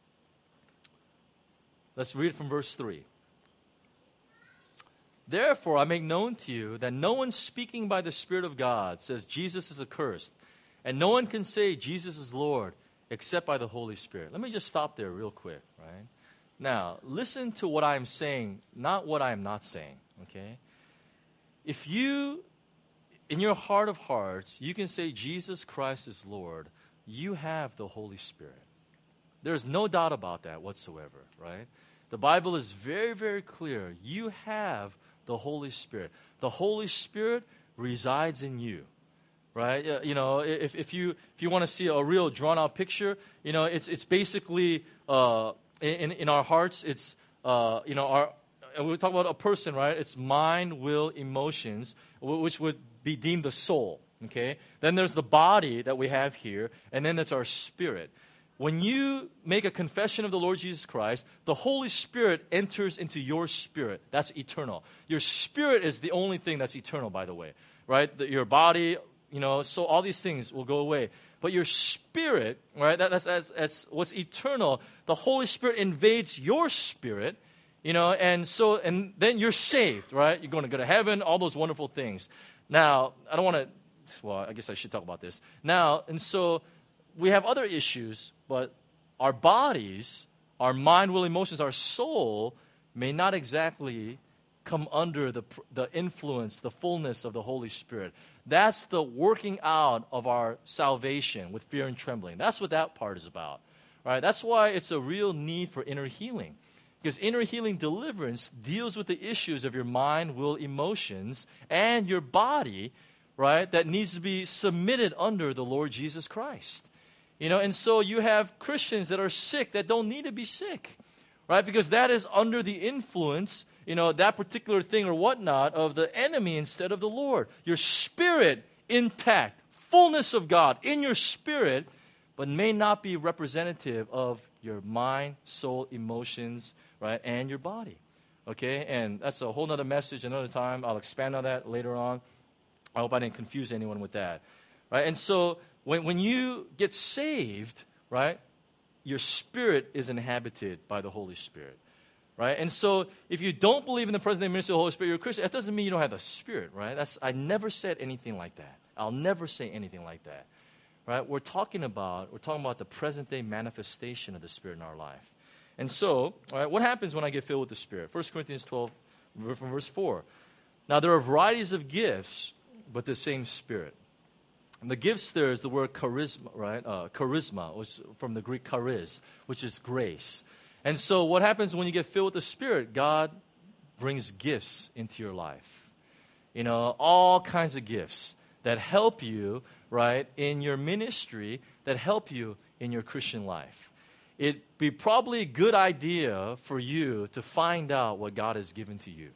Let's read it from verse three. Therefore, I make known to you that no one speaking by the Spirit of God says Jesus is accursed, and no one can say Jesus is Lord except by the Holy Spirit. Let me just stop there real quick, right? Now, listen to what I'm saying, not what I'm not saying, okay? If you, in your heart of hearts, you can say Jesus Christ is Lord, you have the Holy Spirit. There's no doubt about that whatsoever, right? The Bible is very, very clear. You have the Holy Spirit. The Holy Spirit resides in you, right? Uh, you know, if, if you if you want to see a real drawn-out picture, you know, it's it's basically uh, in in our hearts. It's uh, you know, our and we talk about a person, right? It's mind, will, emotions, which would be deemed the soul. Okay. Then there's the body that we have here, and then there's our spirit. When you make a confession of the Lord Jesus Christ, the Holy Spirit enters into your spirit. That's eternal. Your spirit is the only thing that's eternal, by the way, right? The, your body, you know, so all these things will go away. But your spirit, right, that, that's, that's, that's what's eternal. The Holy Spirit invades your spirit, you know, and so, and then you're saved, right? You're going to go to heaven, all those wonderful things. Now, I don't want to, well, I guess I should talk about this. Now, and so we have other issues, but our bodies, our mind, will, emotions, our soul may not exactly come under the, the influence, the fullness of the Holy Spirit. That's the working out of our salvation with fear and trembling. That's what that part is about. Right? That's why it's a real need for inner healing. Because inner healing deliverance deals with the issues of your mind, will, emotions, and your body, right, that needs to be submitted under the Lord Jesus Christ. You know, and so you have Christians that are sick that don't need to be sick, right? Because that is under the influence, you know, that particular thing or whatnot of the enemy instead of the Lord. Your spirit intact, fullness of God in your spirit, but may not be representative of your mind, soul, emotions, right, and your body, okay? And that's a whole nother message another time. I'll expand on that later on. I hope I didn't confuse anyone with that, right? And so When, when you get saved, right, your spirit is inhabited by the Holy Spirit, right? And so if you don't believe in the presence and ministry of the Holy Spirit, you're a Christian. That doesn't mean you don't have the Spirit, right? That's I never said anything like that. I'll never say anything like that, right? We're talking about, we're talking about the present-day manifestation of the Spirit in our life. And so, all right, what happens when I get filled with the Spirit? First Corinthians twelve, from verse four. Now, there are varieties of gifts, but the same Spirit. And the gifts there is the word charisma, right? Uh, charisma, which from the Greek charis, which is grace. And so what happens when you get filled with the Spirit? God brings gifts into your life. You know, all kinds of gifts that help you, right, in your ministry, that help you in your Christian life. It'd be probably a good idea for you to find out what God has given to you,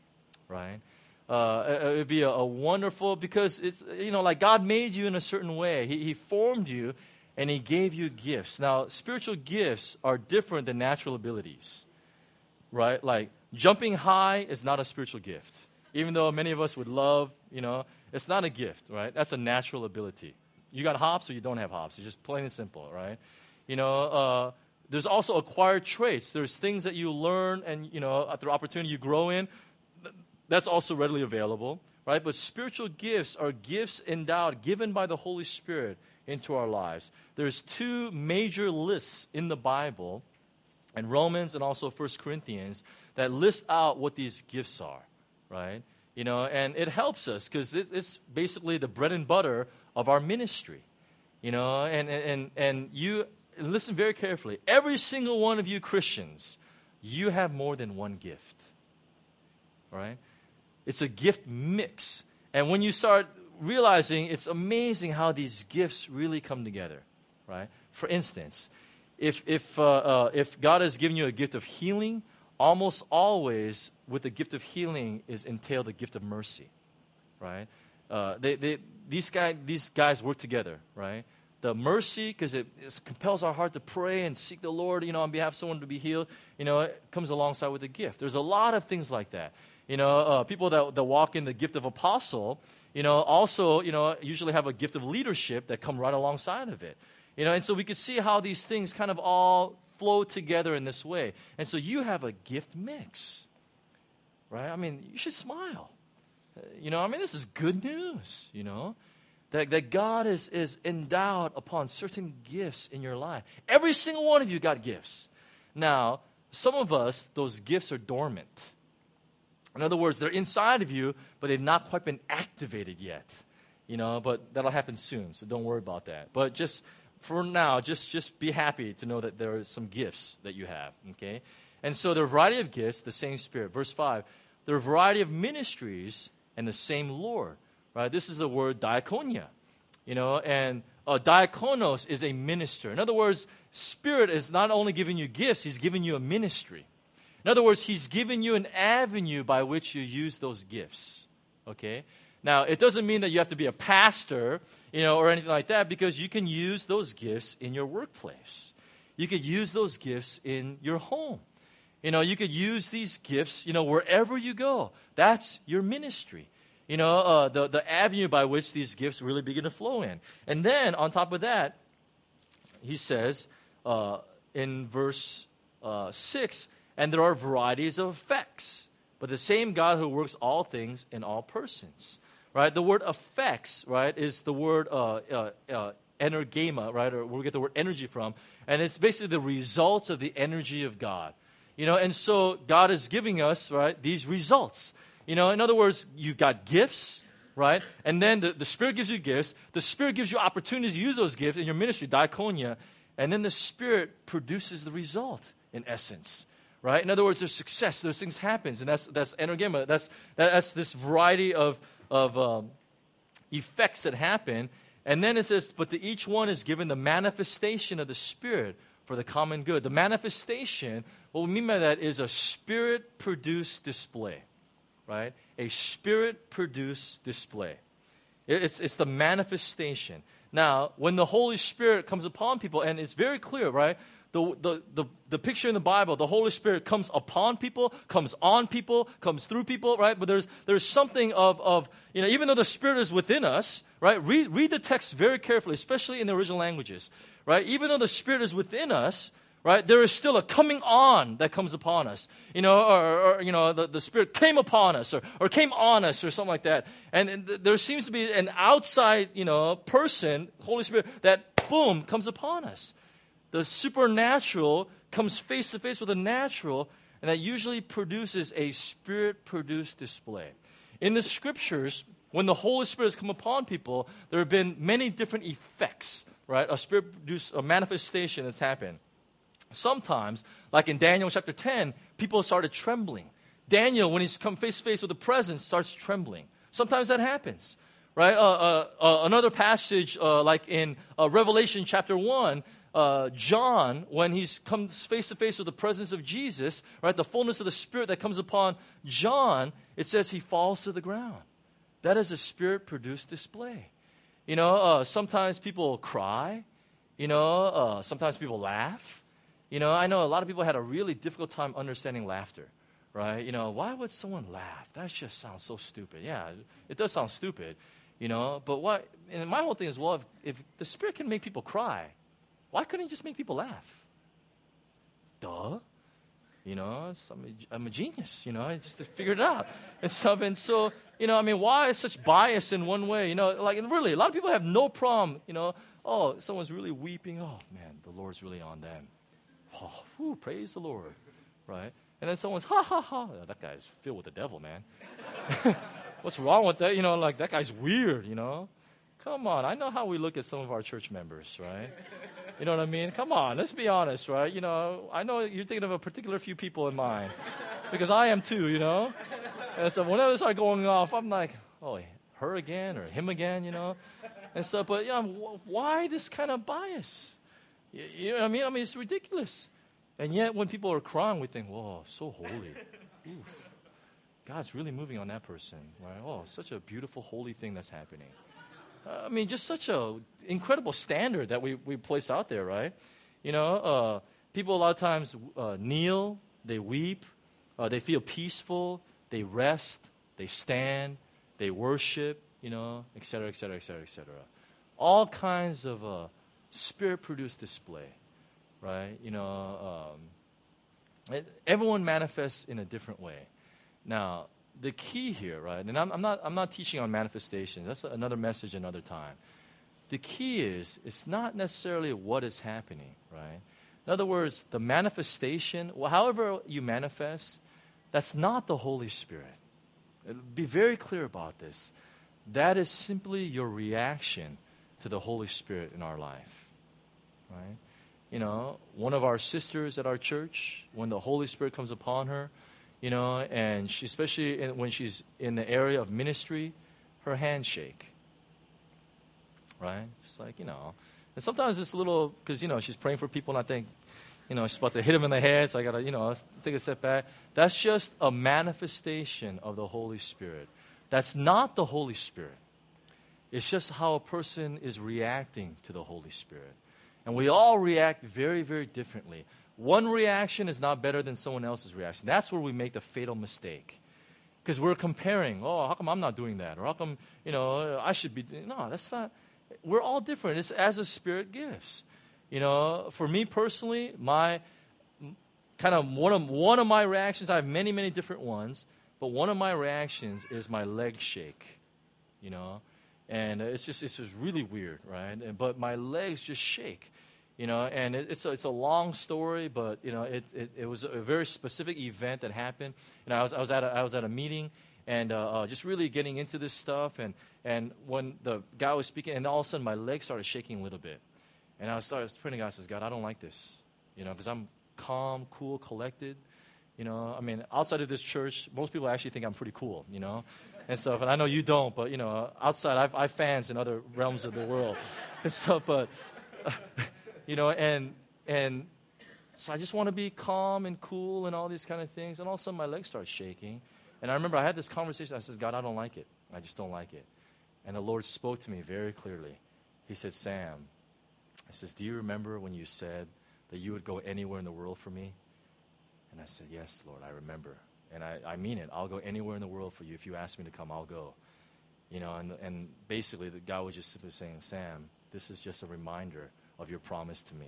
right? Uh, it would be a, a wonderful, because it's, you know, like God made you in a certain way. He, he formed you, and He gave you gifts. Now, spiritual gifts are different than natural abilities, right? Like jumping high is not a spiritual gift. Even though many of us would love, you know, it's not a gift, right? That's a natural ability. You got hops or you don't have hops. It's just plain and simple, right? You know, uh, there's also acquired traits. There's things that you learn and, you know, through opportunity you grow in. That's also readily available, right? But spiritual gifts are gifts endowed, given by the Holy Spirit into our lives. There's two major lists in the Bible, and Romans and also First Corinthians, that list out what these gifts are, right? You know, and it helps us because it, it's basically the bread and butter of our ministry, you know, and, and, and you, listen very carefully, every single one of you Christians, you have more than one gift, right? It's a gift mix. And when you start realizing, it's amazing how these gifts really come together, right? For instance, if, if, uh, uh, if God has given you a gift of healing, almost always with the gift of healing is entailed the gift of mercy, right? Uh, they, they, these, guy, these guys work together, right? The mercy, because it, it compels our heart to pray and seek the Lord, you know, on behalf of someone to be healed, you know, it comes alongside with the gift. There's a lot of things like that. You know, uh, people that, that walk in the gift of apostle, you know, also, you know, usually have a gift of leadership that come right alongside of it. You know, and so we could see how these things kind of all flow together in this way. And so you have a gift mix, right? I mean, you should smile. Uh, you know, I mean, this is good news, you know, that, that God is, is endowed upon certain gifts in your life. Every single one of you got gifts. Now, some of us, those gifts are dormant. In other words, they're inside of you, but they've not quite been activated yet. You know, but that'll happen soon, so don't worry about that. But just for now, just, just be happy to know that there are some gifts that you have, okay? And so there are a variety of gifts, the same Spirit. Verse five, there are a variety of ministries and the same Lord, right? This is the word diakonia, you know, and uh, diakonos is a minister. In other words, Spirit is not only giving you gifts, He's giving you a ministry. In other words, He's given you an avenue by which you use those gifts, okay? Now, it doesn't mean that you have to be a pastor, you know, or anything like that, because you can use those gifts in your workplace. You could use those gifts in your home. You know, you could use these gifts, you know, wherever you go. That's your ministry. You know, uh, the, the avenue by which these gifts really begin to flow in. And then, on top of that, he says uh, in verse uh, six, and there are varieties of effects, but the same God who works all things in all persons. Right? The word effects, right, is the word uh, uh, uh, energema, right, or where we get the word energy from. And it's basically the results of the energy of God. You know, and so God is giving us, right, these results. You know, in other words, you've got gifts, right? And then the, the Spirit gives you gifts. The Spirit gives you opportunities to use those gifts in your ministry, diakonia. And then the Spirit produces the result, in essence. Right? In other words, there's success. Those things happens, and that's that's energema. That's that, that's this variety of of um, effects that happen. And then it says, but to each one is given the manifestation of the Spirit for the common good. The manifestation, what we mean by that is a Spirit-produced display, right? A Spirit-produced display. It, it's it's the manifestation. Now, when the Holy Spirit comes upon people, and it's very clear, right? The, the, the, the picture in the Bible, the Holy Spirit comes upon people, comes on people, comes through people, right? But there's, there's something of, of, you know, even though the Spirit is within us, right? Read, read the text very carefully, especially in the original languages, right? Even though the Spirit is within us, right? There is still a coming on that comes upon us, you know, or, or you know, the, the Spirit came upon us or, or came on us or something like that. And, and there seems to be an outside, you know, person, Holy Spirit, that, boom, comes upon us. The supernatural comes face to face with the natural, and that usually produces a Spirit-produced display. In the Scriptures, when the Holy Spirit has come upon people, there have been many different effects, right? A Spirit-produced a manifestation that's happened. Sometimes, like in Daniel chapter ten, people started trembling. Daniel, when he's come face to face with the presence, starts trembling. Sometimes that happens, right? Uh, uh, uh, another passage, uh, like in uh, Revelation chapter one, Uh, John, when he comes face to face with the presence of Jesus, right, the fullness of the Spirit that comes upon John, it says he falls to the ground. That is a Spirit-produced display. You know, uh, sometimes people cry. You know, uh, sometimes people laugh. You know, I know a lot of people had a really difficult time understanding laughter, right? You know, why would someone laugh? That just sounds so stupid. Yeah, it does sound stupid, you know, but what, and my whole thing is, well, if, if the Spirit can make people cry, Why couldn't he just make people laugh? Duh. You know, so I'm, a, I'm a genius, you know, I just figured it out and stuff. And so, you know, I mean, why is such bias in one way? You know, like really, a lot of people have no problem, you know, oh, someone's really weeping. Oh, man, the Lord's really on them. Oh, whew, praise the Lord, right? And then someone's, ha, ha, ha. Oh, that guy's filled with the devil, man. What's wrong with that? You know, like, that guy's weird, you know. Come on, I know how we look at some of our church members, right? You know what I mean? Come on, let's be honest, right? You know, I know you're thinking of a particular few people in mind, because I am too, you know? And so whenever they start going off, I'm like, oh, her again or him again, you know? And so, but, you know, why this kind of bias? You, you know what I mean? I mean, it's ridiculous. And yet when people are crying, we think, whoa, so holy. Oof. God's really moving on that person, right? Oh, such a beautiful, holy thing that's happening. Uh, I mean, just such a incredible standard that we, we place out there, right? You know, uh, people a lot of times uh, kneel, they weep, uh, they feel peaceful, they rest, they stand, they worship, you know, et cetera, et cetera, et cetera, et cetera. All kinds of uh, spirit-produced display, right? You know, um, it, everyone manifests in a different way. Now, the key here, right, and I'm, I'm not I'm not teaching on manifestations. That's another message another time. The key is, it's not necessarily what is happening, right? In other words, the manifestation, well, however you manifest, that's not the Holy Spirit. Be very clear about this. That is simply your reaction to the Holy Spirit in our life, right? You know, one of our sisters at our church, when the Holy Spirit comes upon her, you know, and she, especially in, when she's in the area of ministry, her hands shake, right? It's like, you know, and sometimes it's a little, because, you know, she's praying for people and I think, you know, she's about to hit them in the head, so I got to, you know, take a step back. That's just a manifestation of the Holy Spirit. That's not the Holy Spirit. It's just how a person is reacting to the Holy Spirit. And we all react very, very differently. One reaction is not better than someone else's reaction. That's where we make the fatal mistake. Because we're comparing, oh, how come I'm not doing that? Or how come, you know, I should be doing No, that's not. We're all different. It's as the Spirit gives. You know, for me personally, my kind of one of, one of my reactions, I have many, many different ones, but one of my reactions is my legs shake, you know. And it's just, it's just really weird, right? And, but my legs just shake. You know, and it, it's a, it's a long story, but you know, it, it, it was a very specific event that happened. And I was I was at a, I was at a meeting, and uh, uh, just really getting into this stuff. And and when the guy was speaking, and all of a sudden my legs started shaking a little bit, and I started praying to God. I says, God, I don't like this, you know, because I'm calm, cool, collected. You know, I mean, outside of this church, most people actually think I'm pretty cool, you know, and stuff. And I know you don't, but you know, outside, I've I have fans in other realms of the world and stuff, but. Uh, You know, and and so I just want to be calm and cool and all these kind of things. And all of a sudden, my legs start shaking. And I remember I had this conversation. I said, God, I don't like it. I just don't like it. And the Lord spoke to me very clearly. He said, Sam, I says, do you remember when you said that you would go anywhere in the world for me? And I said, yes, Lord, I remember. And I, I mean it. I'll go anywhere in the world for you. If you ask me to come, I'll go. You know, and, and basically the guy was just simply saying, Sam, this is just a reminder of your promise to me.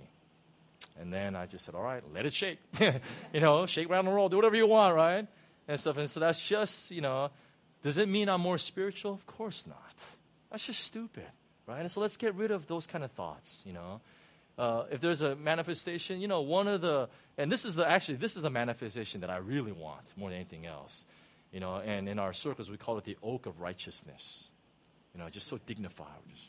And then I just said, all right, let it shake. You know, shake around the world, do whatever you want, right? And stuff. And so that's just, you know, does it mean I'm more spiritual? Of course not. That's just stupid, right? And so let's get rid of those kind of thoughts, you know. Uh, if there's a manifestation, you know, one of the, and this is the, actually, this is the manifestation that I really want more than anything else. You know, and in our circles, we call it the oak of righteousness. You know, just so dignified. Just,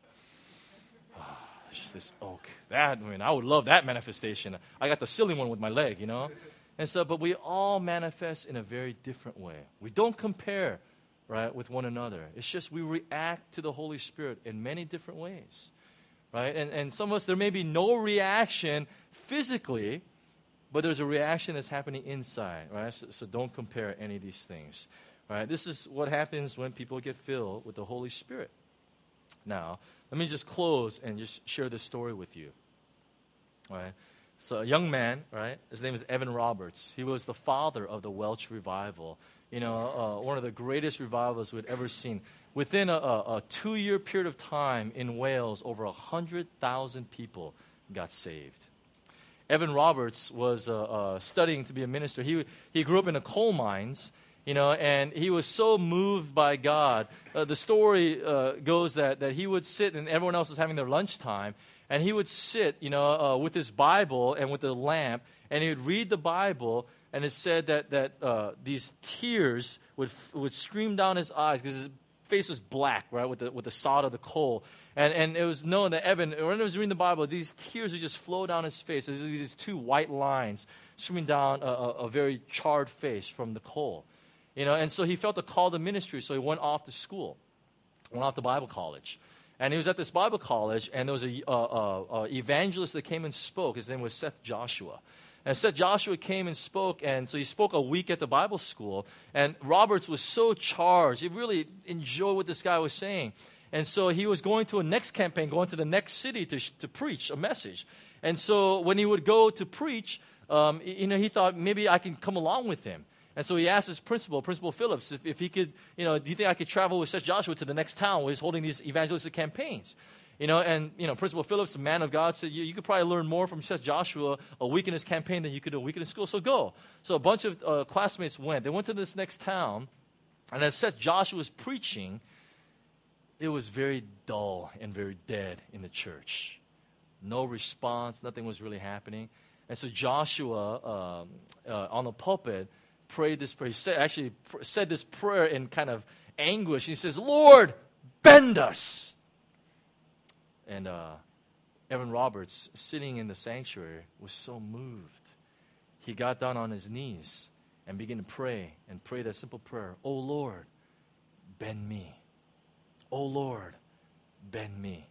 oh. It's just this oak. That, I mean, I would love that manifestation. I got the silly one with my leg, you know. And so, but we all manifest in a very different way. We don't compare, right, with one another. It's just we react to the Holy Spirit in many different ways, right? And, and some of us, there may be no reaction physically, but there's a reaction that's happening inside, right? So, so don't compare any of these things, right? This is what happens when people get filled with the Holy Spirit. Now, let me just close and just share this story with you. All right. So a young man, right, his name is Evan Roberts. He was the father of the Welsh revival. You know, uh, one of the greatest revivals we'd ever seen. Within a, a, a two-year period of time in Wales, over one hundred thousand people got saved. Evan Roberts was uh, uh, studying to be a minister. He he grew up in the coal mines, you know, and he was so moved by God. Uh, the story uh, goes that that he would sit, and everyone else was having their lunchtime, and he would sit, you know, uh, with his Bible and with a lamp, and he would read the Bible. And it said that that uh, these tears would would stream down his eyes because his face was black, right, with the with the sod of the coal. And and it was known that Evan, when he was reading the Bible, these tears would just flow down his face. There's these two white lines streaming down a, a, a very charred face from the coal, you know. And so he felt a call to ministry, so he went off to school, went off to Bible college. And he was at this Bible college, and there was a, a, a, a evangelist that came and spoke. His name was Seth Joshua. And Seth Joshua came and spoke, and so he spoke a week at the Bible school. And Roberts was so charged. He really enjoyed what this guy was saying. And so he was going to a next campaign, going to the next city to, to preach a message. And so when he would go to preach, um, you know, he thought maybe I can come along with him. And so he asked his principal, Principal Phillips, if, if he could, you know, do you think I could travel with Seth Joshua to the next town where he's holding these evangelistic campaigns? You know, and, you know, Principal Phillips, a man of God, said, you, you could probably learn more from Seth Joshua a week in his campaign than you could a week in his school, so go. So a bunch of uh, classmates went. They went to this next town, and as Seth Joshua was preaching, it was very dull and very dead in the church. No response, nothing was really happening. And so Joshua, um, uh, on the pulpit, prayed this prayer. He said, actually pr- said this prayer in kind of anguish. He says, Lord, bend us. And uh, Evan Roberts, sitting in the sanctuary, was so moved. He got down on his knees and began to pray, and pray that simple prayer, Oh Lord, bend me. Oh Lord, bend me.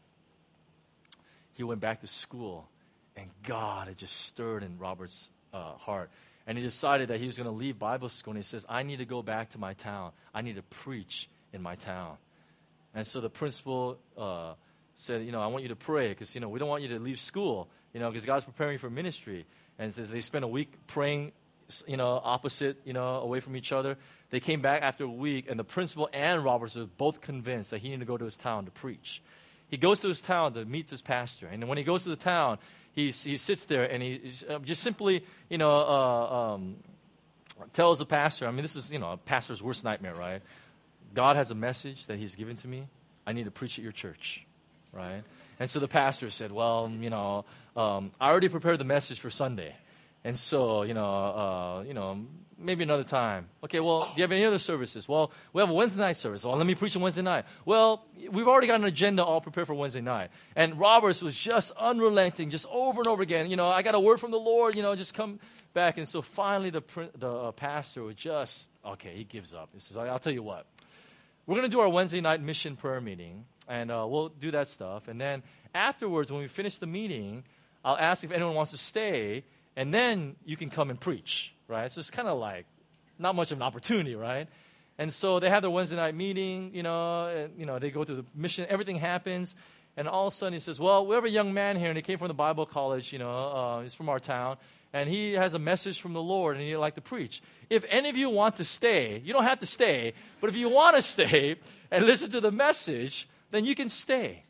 He went back to school, and God had just stirred in Robert's uh, heart. And he decided that he was going to leave Bible school, and he says, I need to go back to my town. I need to preach in my town. And so the principal uh, said, you know, I want you to pray, because, you know, we don't want you to leave school, you know, because God's preparing you for ministry. And it says they spent a week praying, you know, opposite, you know, away from each other. They came back after a week, and the principal and Roberts were both convinced that he needed to go to his town to preach. He goes to his town to meet his pastor. And when he goes to the town, he, he sits there, and he uh, just simply, you know, uh, um, tells the pastor, I mean, this is, you know, a pastor's worst nightmare, right? God has a message that he's given to me. I need to preach at your church, right? And so the pastor said, well, you know, um, I already prepared the message for Sunday. And so, you know, uh, you know, maybe another time. Okay, well, do you have any other services? Well, we have a Wednesday night service. Well, let me preach on Wednesday night. Well, we've already got an agenda all prepared for Wednesday night. And Roberts was just unrelenting, just over and over again. You know, I got a word from the Lord, you know, just come back. And so finally the, the uh, pastor would just, okay, he gives up. He says, I'll tell you what. We're going to do our Wednesday night mission prayer meeting, and uh, we'll do that stuff. And then afterwards, when we finish the meeting, I'll ask if anyone wants to stay, and then you can come and preach, right? So it's kind of like not much of an opportunity, right? And so they have their Wednesday night meeting, you know, and, you know, they go through the mission, everything happens, and all of a sudden he says, well, we have a young man here, and he came from the Bible college, you know, uh, he's from our town, and he has a message from the Lord, and he'd like to preach. If any of you want to stay, you don't have to stay, but if you want to stay and listen to the message, then you can stay.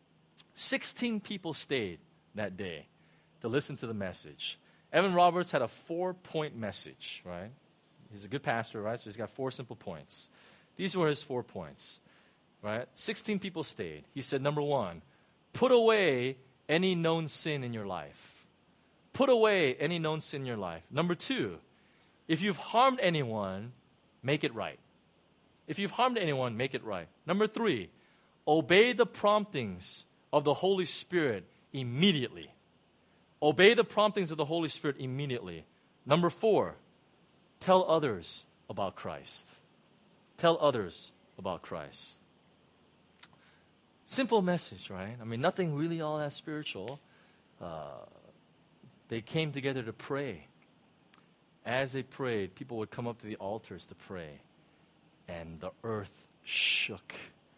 Sixteen people stayed that day to listen to the message. Evan Roberts had a four-point message, right? He's a good pastor, right? So he's got four simple points. These were his four points, right? Sixteen people stayed. He said, number one, put away any known sin in your life. Put away any known sin in your life. Number two, if you've harmed anyone, make it right. If you've harmed anyone, make it right. Number three, obey the promptings of the Holy Spirit immediately. Obey the promptings of the Holy Spirit immediately. Number four, tell others about Christ. Tell others about Christ. Simple message, right? I mean, nothing really all that spiritual. Uh, they came together to pray. As they prayed, people would come up to the altars to pray, and the earth shook.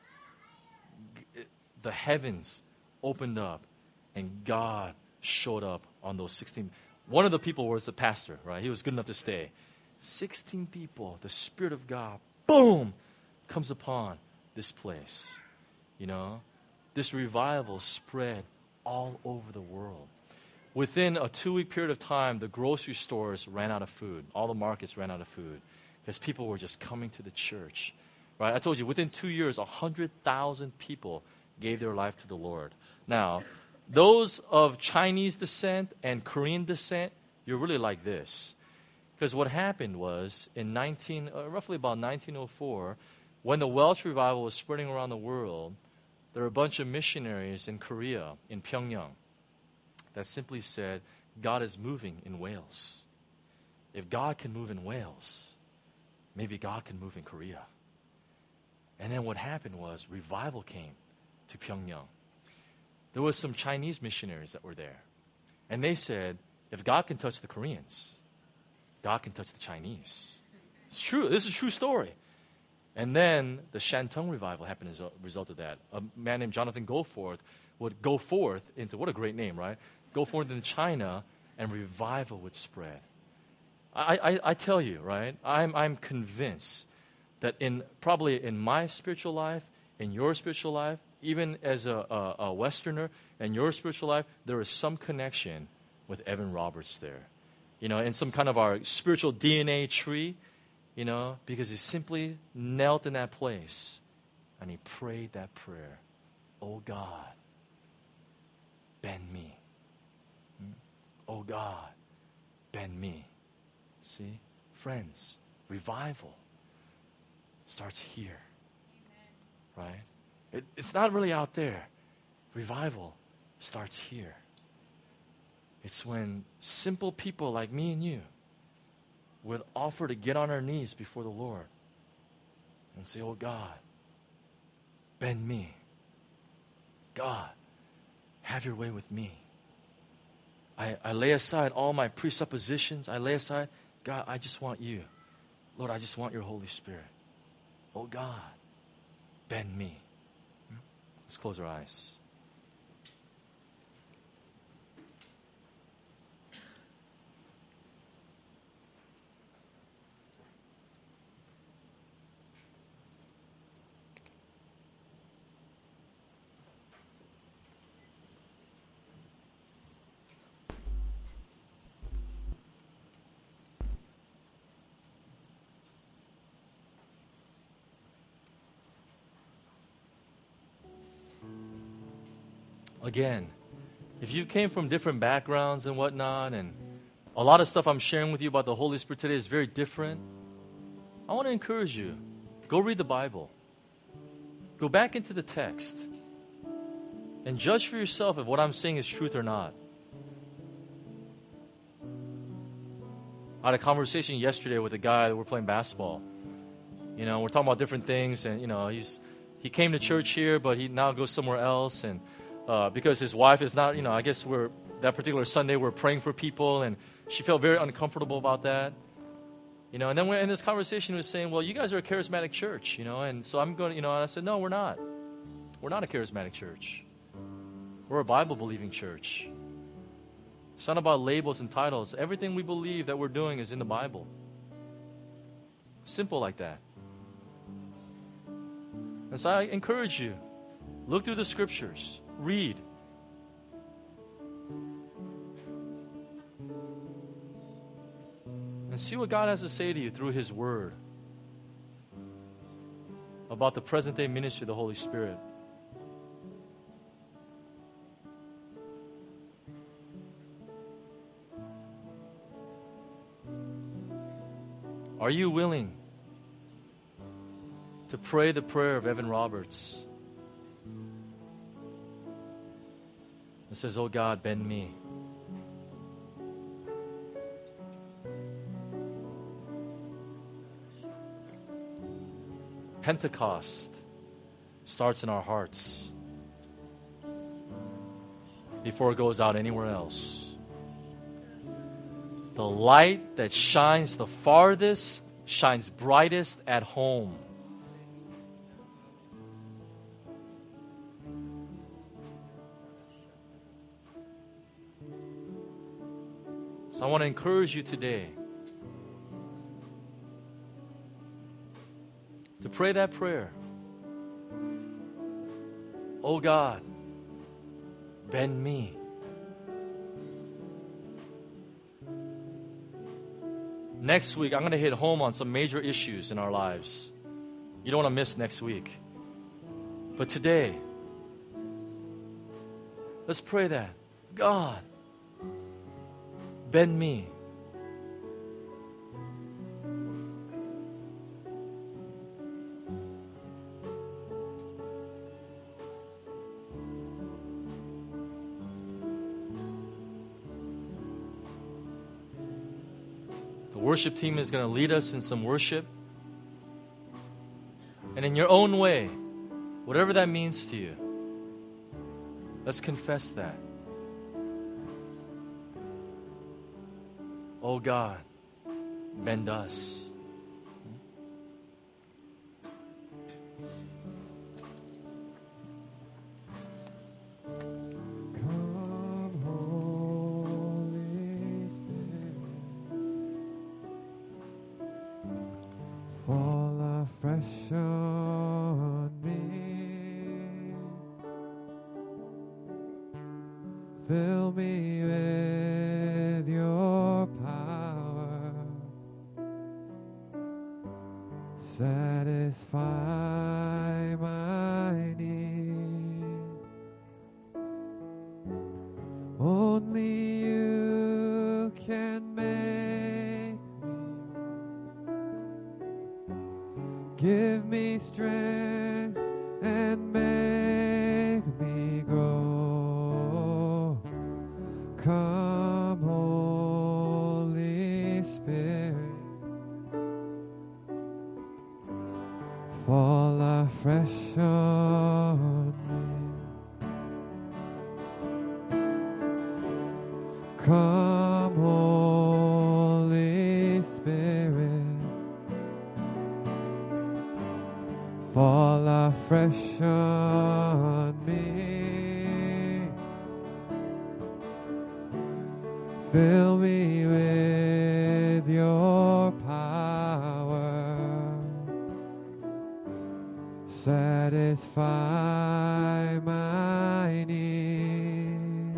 The heavens opened up, and God showed up on those sixteen. One of the people was the pastor, right? He was good enough to stay. sixteen people, the Spirit of God, boom, comes upon this place. You know, this revival spread all over the world. within a two-week period of time, the grocery stores ran out of food. All the markets ran out of food because people were just coming to the church. Right? I told you, within two years, one hundred thousand people gave their life to the Lord. Now, those of Chinese descent and Korean descent, you're really like this. Because what happened was, in nineteen, uh, roughly about nineteen oh four, when the Welsh revival was spreading around the world, there were a bunch of missionaries in Korea, in Pyongyang, that simply said, God is moving in Wales. If God can move in Wales, maybe God can move in Korea. And then what happened was revival came to Pyongyang. There was some Chinese missionaries that were there. And they said, if God can touch the Koreans, God can touch the Chinese. It's true. This is a true story. And then the Shantung revival happened as a result of that. A man named Jonathan Goforth would go forth into, what a great name, right? Go forth into China, and revival would spread. I, I, I tell you, right, I'm, I'm convinced that in probably in my spiritual life, in your spiritual life, even as a, a, a Westerner, in your spiritual life, there is some connection with Evan Roberts there. You know, in some kind of our spiritual D N A tree, you know, because he simply knelt in that place and he prayed that prayer. Oh God, bend me. Oh God, bend me. See? Friends, revival starts here. Amen. Right? It, it's not really out there. Revival starts here. It's when simple people like me and you would offer to get on our knees before the Lord and say, oh God, bend me. God, have your way with me. I, I lay aside all my presuppositions. I lay aside, God, I just want you. Lord, I just want your Holy Spirit. Oh God, bend me. Hmm? Let's close our eyes. Again, if you came from different backgrounds and whatnot, and a lot of stuff I'm sharing with you about the Holy Spirit today is very different, I want to encourage you. Go read the Bible. Go back into the text and judge for yourself if what I'm saying is truth or not. I had a conversation yesterday with a guy that we're playing basketball. You know, we're talking about different things, and, you know, he's he came to church here, but he now goes somewhere else, and Uh, because his wife is not, you know, I guess we're, that particular Sunday we're praying for people, and she felt very uncomfortable about that. You know, and then we're in this conversation, he was saying, well, you guys are a charismatic church, you know, and so I'm going to, you know, and I said, no, we're not. We're not a charismatic church. We're a Bible-believing church. It's not about labels and titles. Everything we believe that we're doing is in the Bible. Simple like that. And so I encourage you, look through the scriptures. Read. And see what God has to say to you through His Word about the present day ministry of the Holy Spirit. Are you willing to pray the prayer of Evan Roberts? It says, oh God, bend me. Pentecost starts in our hearts before it goes out anywhere else. The light that shines the farthest shines brightest at home. So I want to encourage you today to pray that prayer. Oh God, bend me. Next week, I'm going to hit home on some major issues in our lives. You don't want to miss next week. But today, let's pray that, God, bend me. The worship team is going to lead us in some worship. And in your own way, whatever that means to you, let's confess that. Oh God, bend us. Come, Holy Spirit, fall afresh on me. Fill me with your power. Satisfy my need. Only you can make me. Give me strength and make me grow. Come, Holy Spirit, fall afresh on me. Come, Holy Spirit, fall afresh on me. Fill me with your power. Satisfy my need.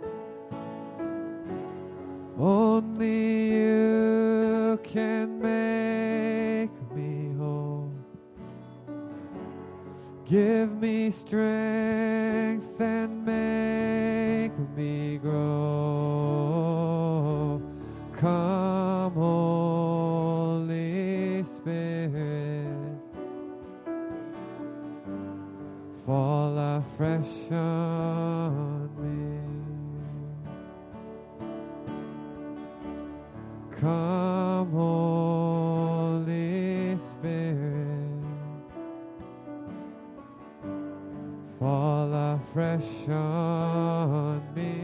Only you can make me whole. Give me strength and make me grow. Come, Holy Spirit, fall afresh on me. Come, Holy Spirit, fall afresh on me.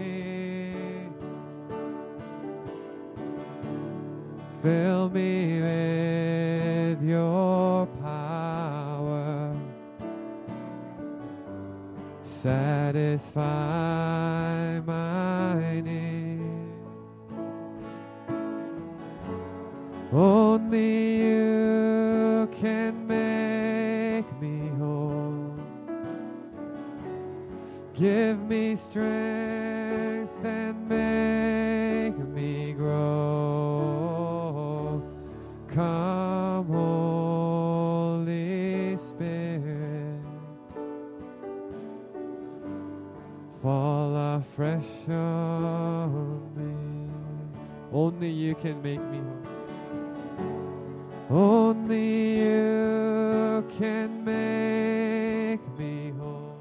Fill me with your power. Satisfy my need. Only you can make me whole. Give me strength and make me grow. Come, Holy Spirit, fall afresh on me. Only you can make me whole. Only you can make me whole.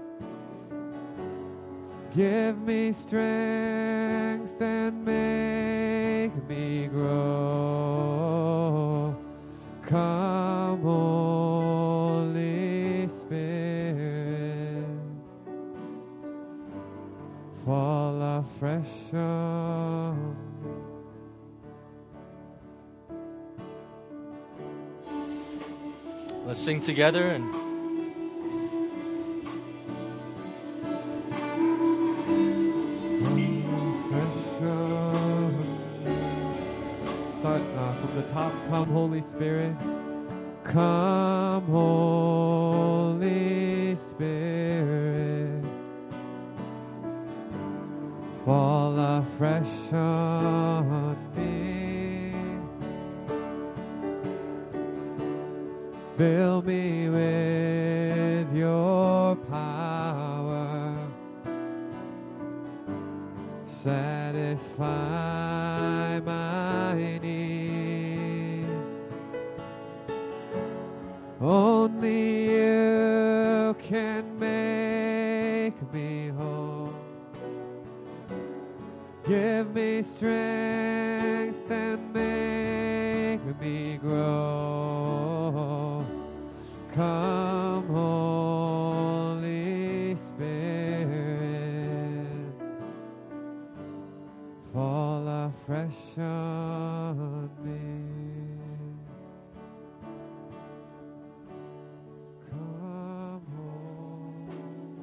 Give me strength and make me grow. Come, Holy Spirit, fall afresh on me. Let's sing together and start uh, from the top. Come, Holy Spirit. Come, Holy Spirit, fall afresh on me. satisfy my need. Only you can make me whole. Give me strength and make me grow. Come, Holy Spirit, fall afresh on me. Come, Holy.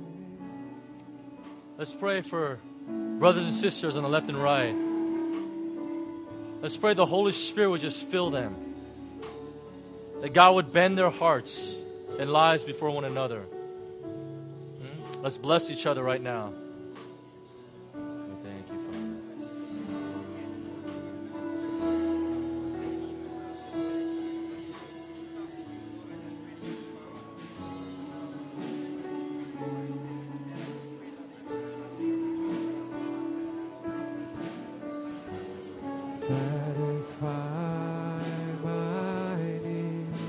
Let's pray for brothers and sisters on the left and right. Let's pray the Holy Spirit would just fill them. That God would bend their hearts and lives before one another. Hmm? Let's bless each other right now. Thank you, Father. Satisfy my needs.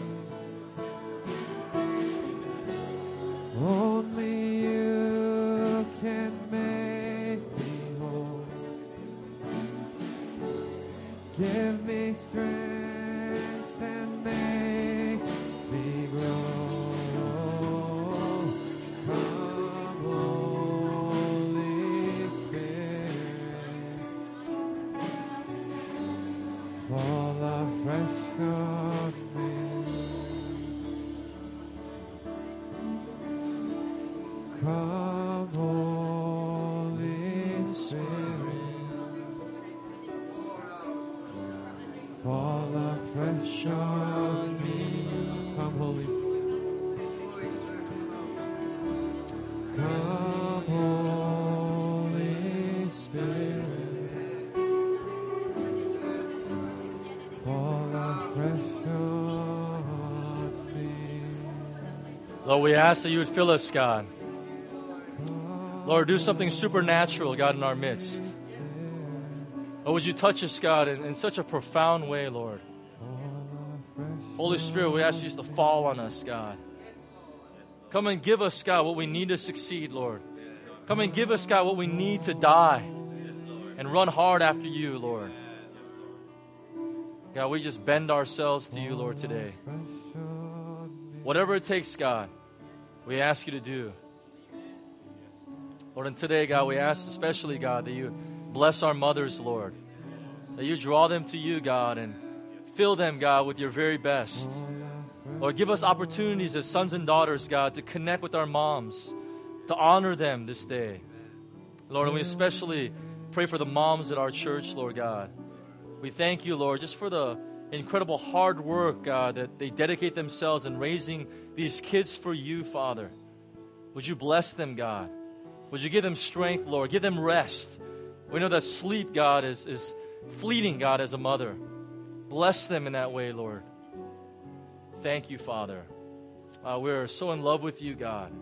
Only you can make me whole. Give me strength and make me grow. Come, Holy Spirit, fall afresh on me. Come, Holy Spirit, fall afresh on me. Come, Holy Come, Holy Spirit, fall afresh on me. Lord, we ask that you would fill us, God. Lord, do something supernatural, God, in our midst. Or would you touch us, God, in, in such a profound way, Lord? Holy Spirit, we ask you just to fall on us, God. Come and give us, God, what we need to succeed, Lord. Come and give us, God, what we need to die and run hard after you, Lord. God, we just bend ourselves to you, Lord, today. Whatever it takes, God, we ask you to do. Lord, and today, God, we ask especially, God, that you bless our mothers, Lord. That you draw them to you, God, and fill them, God, with your very best. Lord, give us opportunities as sons and daughters, God, to connect with our moms, to honor them this day. Lord, and we especially pray for the moms at our church, Lord God. We thank you, Lord, just for the incredible hard work, God, that they dedicate themselves in raising these kids for you, Father. Would you bless them, God? Would you give them strength, Lord? Give them rest. We know that sleep, God, is, is fleeting, God, as a mother. Bless them in that way, Lord. Thank you, Father. Uh, we're so in love with you, God.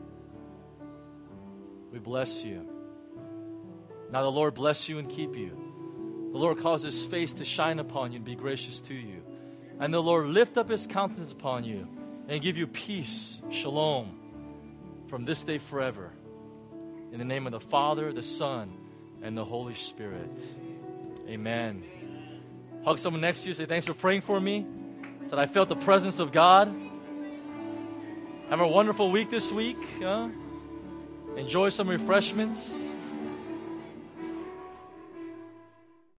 We bless you. Now the Lord bless you and keep you. The Lord cause his face to shine upon you and be gracious to you. And the Lord lift up his countenance upon you and give you peace, shalom, from this day forever. In the name of the Father, the Son, and the Holy Spirit. Amen. Hug someone next to you. Say, thanks for praying for me. That I felt the presence of God. Have a wonderful week this week. Huh? Enjoy some refreshments.